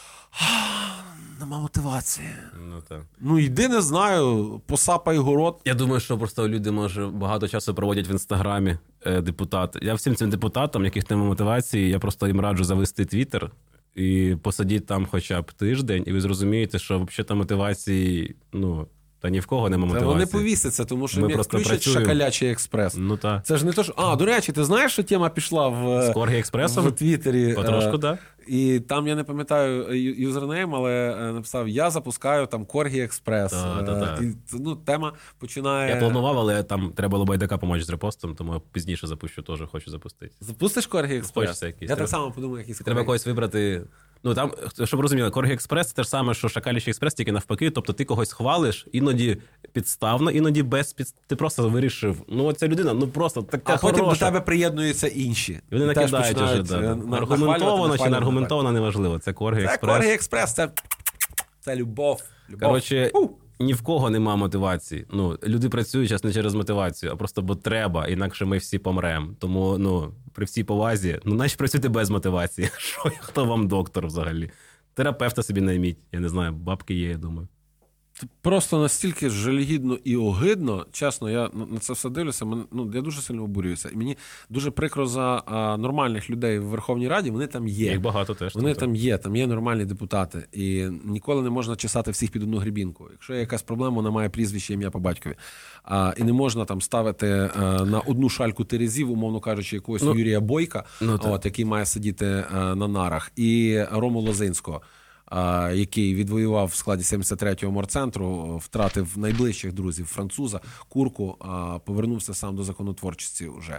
Нема мотивації. Ну, так. Ну, йди, не знаю, посапай город. Я думаю, що просто люди, може, багато часу проводять в Інстаграмі е, депутати. Я всім цим депутатам, яких немає мотивації, я просто їм раджу завести Твіттер і посадіть там хоча б тиждень, і ви зрозумієте, що взагалі там мотивації, ну, та ні в кого немає мотивації. Та вони повісяться, тому що Ми їм просто включать працюємо. Шакалячий експрес. Ну, так. Це ж не то, що... А, до речі, ти знаєш, що тема пішла в, З Коргі Експресом? в Твіттері? Потрошку, так. І там, я не пам'ятаю юзернейм, але написав, я запускаю там Коргі Експрес. Да, да, да. І, ну, тема починає... Я планував, але там треба було Байдака помочь з репостом, тому я пізніше запущу, теж хочу запустити. Запустиш Коргі Експрес? Хочеться якийсь. Я Треба... так само подумав, якийсь Треба Коргі. когось вибрати. Ну, там, щоб розуміли, Коргі Експрес – це те ж саме, що Шакалячий Експрес, тільки навпаки. Тобто ти когось хвалиш, іноді підставно, іноді без підстав. Ти просто вирішив, ну, ця людина, ну, просто така А потім хороша. до тебе приєднуються інші. І вони І теж накидають уже, починають, да. е, на- Аргументовано чи не нахвалювати, аргументовано, неважливо. Це Коргі Це Експрес. Коргі Експрес, це, це любов. любов. Коротше, У! ні в кого нема мотивації. Ну, люди працюють зараз не через мотивацію, а просто бо треба, інакше ми всі помремо. Тому, ну, при всій повазі, ну, наче працюйте без мотивації. Що, хто вам доктор взагалі? Терапевта собі найміть. Я не знаю, бабки є, я думаю. Просто настільки жалюгідно і огидно, чесно, я на це все дивлюся, мен, ну, я дуже сильно обурююся. І мені дуже прикро за а, нормальних людей в Верховній Раді, вони там є. Їх багато теж. Вони там, там є, там є нормальні депутати. І ніколи не можна чесати всіх під одну грібінку. Якщо є якась проблема, вона має прізвище, ім'я по батькові. А, і не можна там ставити а, на одну шальку терезів, умовно кажучи, якогось ну, Юрія Бойка, ну, от, який має сидіти а, на нарах, і Рому Лозинського, який відвоював в складі сімдесят третього морцентру, втратив найближчих друзів француза, Курку, повернувся сам до законотворчості вже.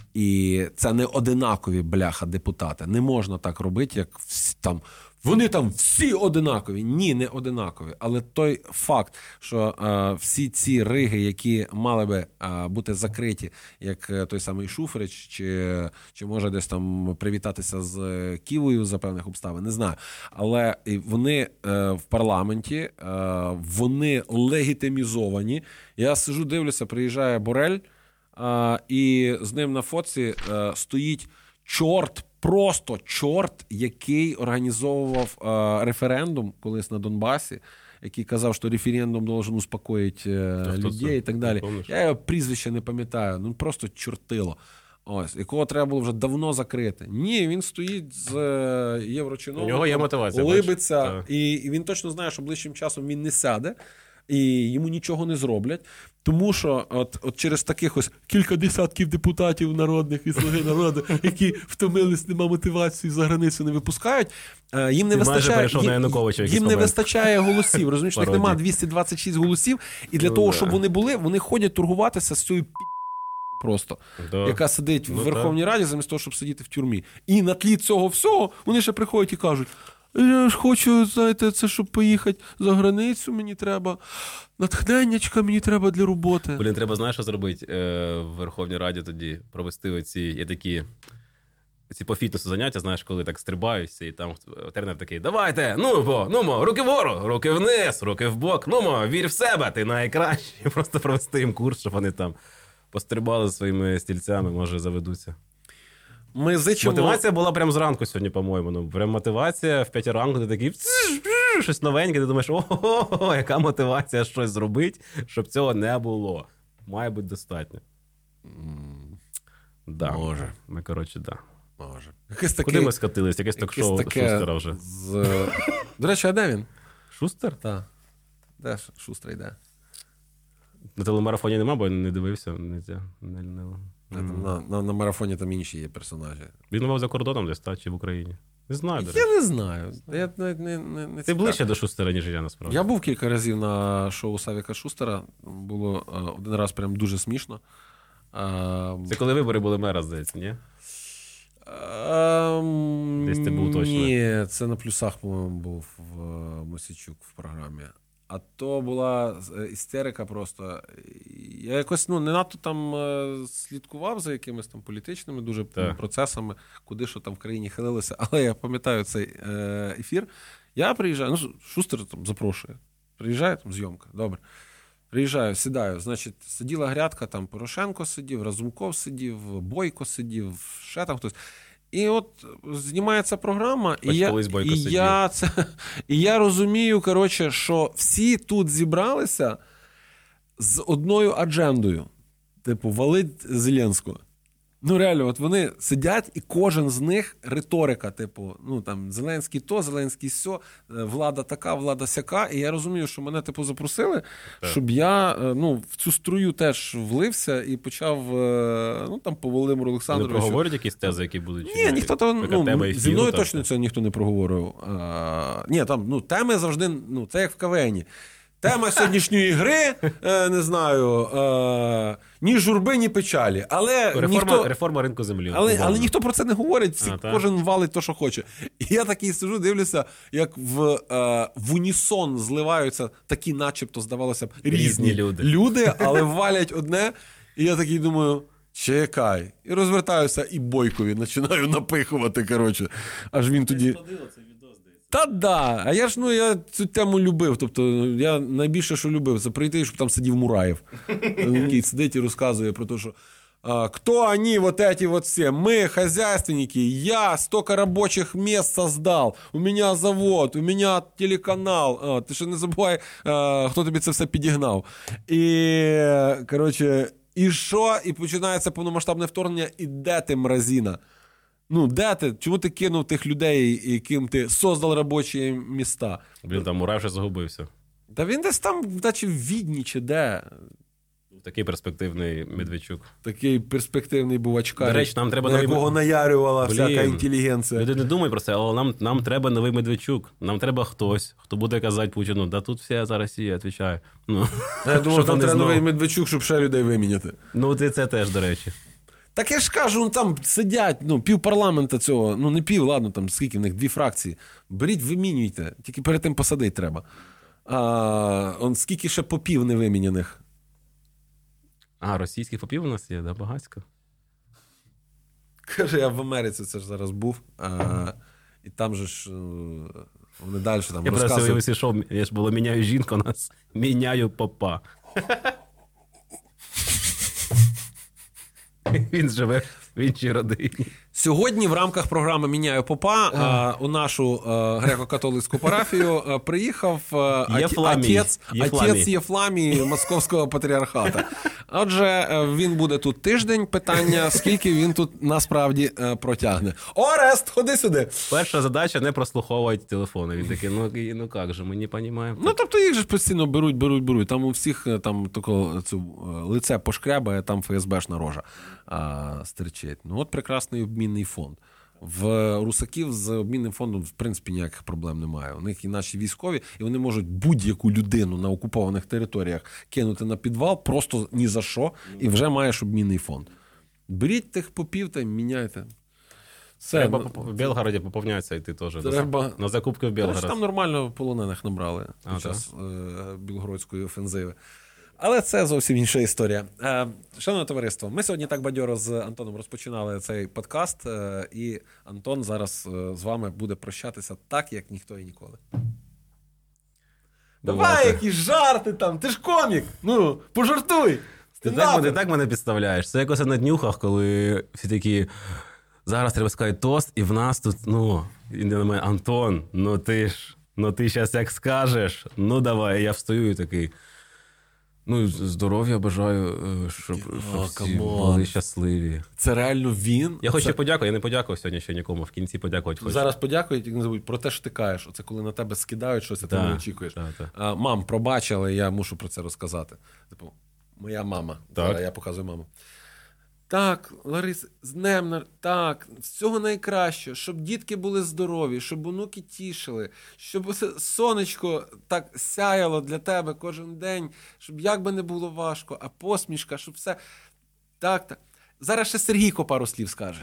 І це не одинакові, бляха, депутати. Не можна так робити, як всі, там, вони там всі одинакові. Ні, не одинакові. Але той факт, що а, всі ці риги, які мали би а, бути закриті, як той самий Шуфрич, чи, чи може десь там привітатися з Ківою за певних обставин, не знаю. Але вони е, в парламенті, е, вони легітимізовані. Я сижу, дивлюся, приїжджає Борель, е, і з ним на фотці е, стоїть чорт, просто чорт, який організовував е, референдум колись на Донбасі, який казав, що референдум должен успокоїти е, людей і так далі. Я його прізвище не пам'ятаю, ну просто чортило. Ось, якого треба було вже давно закрити. Ні, він стоїть з е, єврочиновником, у нього є мотивація, улибиться, і, і він точно знає, що ближчим часом він не сяде, і йому нічого не зроблять. Тому що от, от через таких ось кілька десятків депутатів народних і слуги народу, які втомились, нема мотивації, за границю не випускають, їм не Ти вистачає, їм, на їм не вистачає голосів. Розумієш, у них немає двісті двадцять шість голосів, і для ну, того, да. щоб вони були, вони ходять торгуватися з цією пі***, просто, да. яка сидить ну, в Верховній Раді, замість того, щоб сидіти в тюрмі. І на тлі цього всього вони ще приходять і кажуть: я ж хочу, знаєте, це щоб поїхати за границю, мені треба натхненнячка, мені треба для роботи. Блін, треба, знаєш, що зробити е, в Верховній Раді тоді? Провести оці, є такі, ці по фітнесу заняття, знаєш, коли так стрибаються, і там тренер такий: давайте, ну бо, ну мо, руки вгору, руки вниз, руки вбок, ну мо, вір в себе, ти найкращий. Просто провести їм курс, щоб вони там пострибали своїми стільцями, може, заведуться. Ми зичимо... Мотивація була прямо зранку сьогодні, по-моєму. Ну, прям мотивація в п'ятій ранку, ти такий щось новеньке, ти думаєш, о-о-о, яка мотивація щось зробити, щоб цього не було. Має бути достатньо. Mm, да. Може. Ми, коротше, да. Може. Якесь таке... Куди ми скотились? Якесь ток-шоу таке Шустера вже. З... До речі, а де він? Шустер? Так. Де Шустер йде? На телемарафоні нема, бо я не дивився. Не, не, не... Mm. На, на, на марафоні там інші є персонажі. Він мав за кордоном десь, та, чи в Україні? Не знаю, до речі. Я не знаю. Я не, не, не, не Ти ближче до Шустера, ніж я, насправді. Я був кілька разів на шоу Савіка Шустера. Було а, один раз прям дуже смішно. А, Це коли вибори були мера, здається, ні? А, Десь ти був точно. Ні, це на плюсах, по-моєму, був в Мосійчук в програмі. А то була істерика просто. Я якось ну, не надто там слідкував за якимись там політичними дуже так. процесами, куди що там в країні хилилося. Але я пам'ятаю цей ефір. Я приїжджаю, ну, Шустер там запрошує. Приїжджає, там зйомка, добре. Приїжджаю, сідаю, значить, сиділа грядка, там Порошенко сидів, Разумков сидів, Бойко сидів, ще там хтось. І от знімається програма, і я, і, я це, і я розумію, коротше, що всі тут зібралися з одною аджендою. Типу, валить Зеленського. Ну, реально, от вони сидять, і кожен з них риторика, типу, ну, там, Зеленський то, Зеленський сьо, влада така, влада сяка. І я розумію, що мене, типу, запросили, так. щоб я, ну, в цю струю теж влився і почав, ну, там, по Володимиру Олександровичу. Не проговорять якісь тези, які будуть? Ні, ніхто там, ну, зі мною точно це ніхто не проговорив. А, ні, там, ну, теми завжди, ну, це як в КВНі. Тема сьогоднішньої гри, е, не знаю, е, ні журби, ні печалі. Але реформа, ніхто, реформа ринку землі. Але, але ніхто про це не говорить, всі, а, кожен валить то, що хоче. І я такий сижу, дивлюся, як в, е, в унісон зливаються такі, начебто, здавалося б, різні, різні люди. люди, але валять одне. І я такий думаю, чекай. І розвертаюся, і Бойкові починаю напихувати, коротше. Аж він тоді... Та да, а я ж, ну, я цю тему любив, тобто я найбільше, що любив, це прийти, щоб там сидів Мураєв, який сидить і розказує про те, що а, кто они, вот эти вот все, мы, хозяйственники, я столько рабочих мест создал, у меня завод, у меня телеканал, а, ти ще не забувай, а, хто тобі це все підігнав. І, коротше, і що? І починається повномасштабне вторгнення, і де ти, мразіна? Ну, де ти? Чому ти кинув тих людей, яким ти создав робочі міста? Блін, там Мураєв вже загубився. Та він десь там, наче в Відні, чи де. Такий перспективний Медведчук. Такий перспективний був очкар, До речі, нам треба на новий... якого наярювала Блін. всяка інтелігенція. Люди не думають про це, але нам, нам треба новий Медведчук. Нам треба хтось, хто буде казати Путіну, да тут вся за Росія, відповідаю. Ну, я думав, там треба новий Медведчук, щоб ще людей виміняти. Ну, ти це теж, до речі. Так я ж кажу, ну, там сидять, ну, пів парламента цього, ну не пів, ладно, там скільки в них, дві фракції. Беріть, вимінюйте, тільки перед тим посадити треба. А, он скільки ще попів не виміняних. А, російських попів у нас є, да, багатько? Каже, я в Америці це ж зараз був, а, і там же ж вони далі там я розказують. Я просто йшов, я ж було, міняю жінку, у нас міняю попа. Він живе в іншій родині. Сьогодні в рамках програми «Міняю попа» а, у нашу а, греко-католицьку парафію а, приїхав а, отець, отець Єфламій Московського патріархата. Отже, він буде тут тиждень. Питання, скільки він тут насправді а, протягне. Орест, ходи сюди. Перша задача – не прослуховувати телефони. Він такий, ну, ну як же, ми не розуміємо. Ну, тобто їх же постійно беруть, беруть, беруть. Там у всіх там тако, цю, лице пошкрябає, там ФСБшна рожа а, стерчить. Ну, от прекрасний обмінний фонд. В русаків з обмінним фондом, в принципі, ніяких проблем немає. У них і наші військові, і вони можуть будь-яку людину на окупованих територіях кинути на підвал, просто ні за що, і вже маєш обмінний фонд. Беріть тих попів та міняйте. Це, треба ну, в Білгороді поповняться йти теж. Треба... На закупки в Білгород. Там нормально полонених набрали а, під час е- білгородської офензиви. Але це зовсім інша історія. Шановне товариство, ми сьогодні так бадьоро з Антоном розпочинали цей подкаст, і Антон зараз з вами буде прощатися так, як ніхто і ніколи. Давай, якісь жарти там, ти ж комік, ну, пожартуй. Ти так, ти так мене підставляєш. Це якось на днюхах, коли всі такі, зараз треба сказати тост, і в нас тут, ну, і на мене, Антон, ну ти ж, ну ти зараз як скажеш, ну давай, я встаю і такий, ну, здоров'я бажаю, щоб, щоб всі були щасливі. Це реально він? Я хочу це... подякувати, я не подякував сьогодні ще нікому, в кінці подякувати хочу. Зараз подякують, і не забудь, про те, що ти кажеш. Оце коли на тебе скидають щось, а ти не очікуєш. Да, да. А, мам, пробач, але я мушу про це розказати. Типу, моя мама. Так. Зараз я показую маму. Так, Ларис, з днем, так, всього найкраще, щоб дітки були здорові, щоб онуки тішили, щоб сонечко так сяяло для тебе кожен день, щоб як би не було важко, а посмішка, щоб все... Так, так. Зараз ще Сергійко пару слів скаже.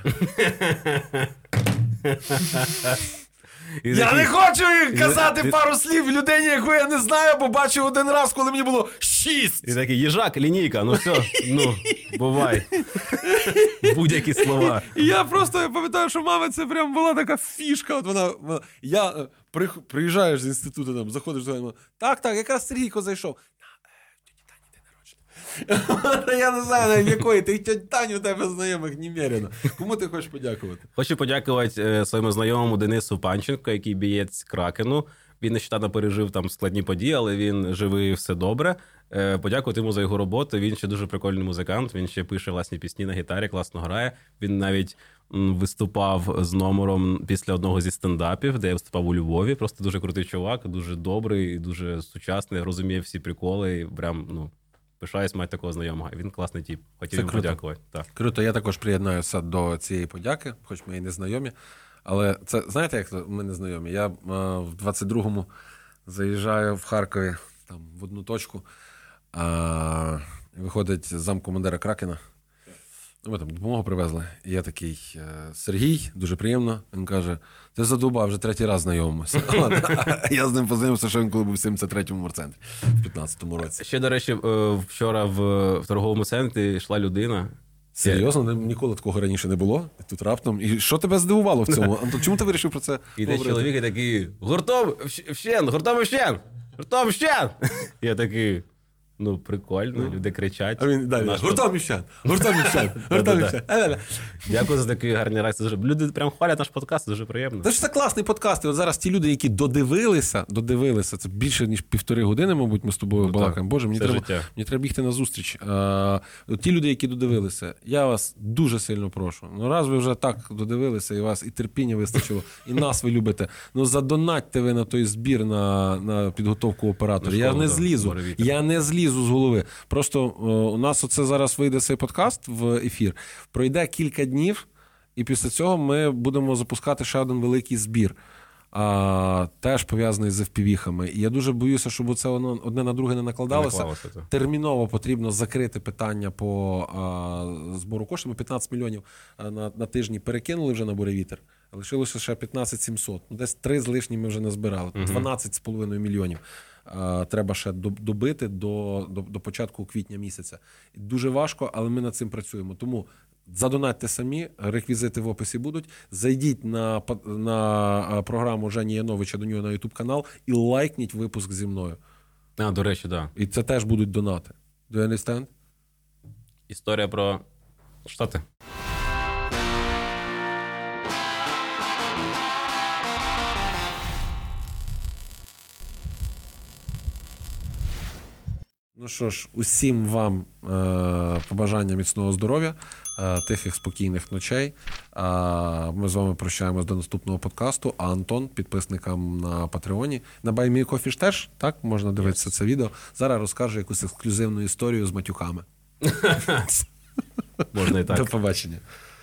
І я такі... не хочу казати і... пару слів людині, яку я не знаю, бо бачив один раз, коли мені було шість. І такий, їжак, лінійка, ну все, ну, бувай. Будь-які слова. І я просто я пам'ятаю, що мама це прям була така фішка. От вона, вона я при, приїжджаєш з інституту, там, заходиш, так, так, якраз Сергійко зайшов. Я не знаю, навіть якої. Ти тьоть Таню, у тебе знайомих немерено. Кому ти хочеш подякувати? Хочу подякувати своєму знайомому Денису Панченко, який бієць Кракену. Він нещодавно пережив там складні події, але він живий, все добре. Подякувати йому за його роботу. Він ще дуже прикольний музикант, він ще пише власні пісні на гітарі, класно грає. Він навіть виступав з номером після одного зі стендапів, де я виступав у Львові. Просто дуже крутий чувак, дуже добрий, дуже сучасний, розуміє всі приколи. І прям, ну, пишаюсь мати такого знайомого. Він класний тіп. Хотів йому подякувати. Так. Круто, я також приєднаюся до цієї подяки, хоч ми і не знайомі. Але це, знаєте, як ми не знайомі? Я в двадцять другому заїжджаю в Харкові там, в одну точку, а, виходить замкомандира Кракена. Ми там допомогу привезли. І я такий, Сергій, дуже приємно. Він каже, ти задовбав, вже третій раз знайомимося. Я з ним познайомився, що він коли був в сімдесят третьому морцентрі в п'ятнадцятому році. Ще, до речі, вчора в торговому центрі йшла людина. Серйозно? Ніколи такого раніше не було. Тут раптом. І що тебе здивувало в цьому? Антон, чому ти вирішив про це І де чоловік такий, гуртом вщен, гуртом вщен, гуртом вщен. Я такий, ну, прикольно, люди кричать. А він далі, гуртом вщен, гуртом вщен, гуртом вщен. Дякую за такі гарні реакції. Люди прям хвалять наш подкаст, дуже приємно. Це ж це класний подкаст. І от зараз ті люди, які додивилися, додивилися, це більше, ніж півтори години, мабуть, ми з тобою балакаємо. Боже, мені треба, мені треба бігти на зустріч. А, ті люди, які додивилися, я вас дуже сильно прошу. Ну, раз ви вже так додивилися, і вас і терпіння вистачило, і нас ви любите, ну, задонатьте ви на той збір на, на підготовку оператора. Я не злізу. Я не злізу з голови. Просто о, у нас оце зараз вийде цей подкаст в ефір. Пройде кілька днів, і після цього ми будемо запускати ще один великий збір, а, теж пов'язаний з еф пі ві-хами. І я дуже боюся, щоб це воно одне на друге не накладалося. Не Терміново потрібно закрити питання по а, збору коштів. Ми п'ятнадцять мільйонів на, на тижні перекинули вже на буревітер. Лишилося ще п'ятнадцять сімсот. Ну, десь три з лишнім ми вже назбирали. дванадцять з половиною мільйонів. Треба ще добити до, до, до початку квітня місяця. Дуже важко, але ми над цим працюємо. Тому задонатьте самі, реквізити в описі будуть. Зайдіть на, на програму Жені Яновича, до нього на ютуб-канал і лайкніть випуск зі мною. А, до речі, так. Да. І це теж будуть донати. Do you understand? Історія про Штати. Ну що ж, усім вам е, побажання міцного здоров'я, е, тихих, спокійних ночей. Е, ми з вами прощаємось до наступного подкасту. А Антон, підписникам на Патреоні, на Buy Me Coffee ж теж, так, можна дивитися yes. це відео. Зараз розкаже якусь ексклюзивну історію з матюками. Можна і так. До побачення.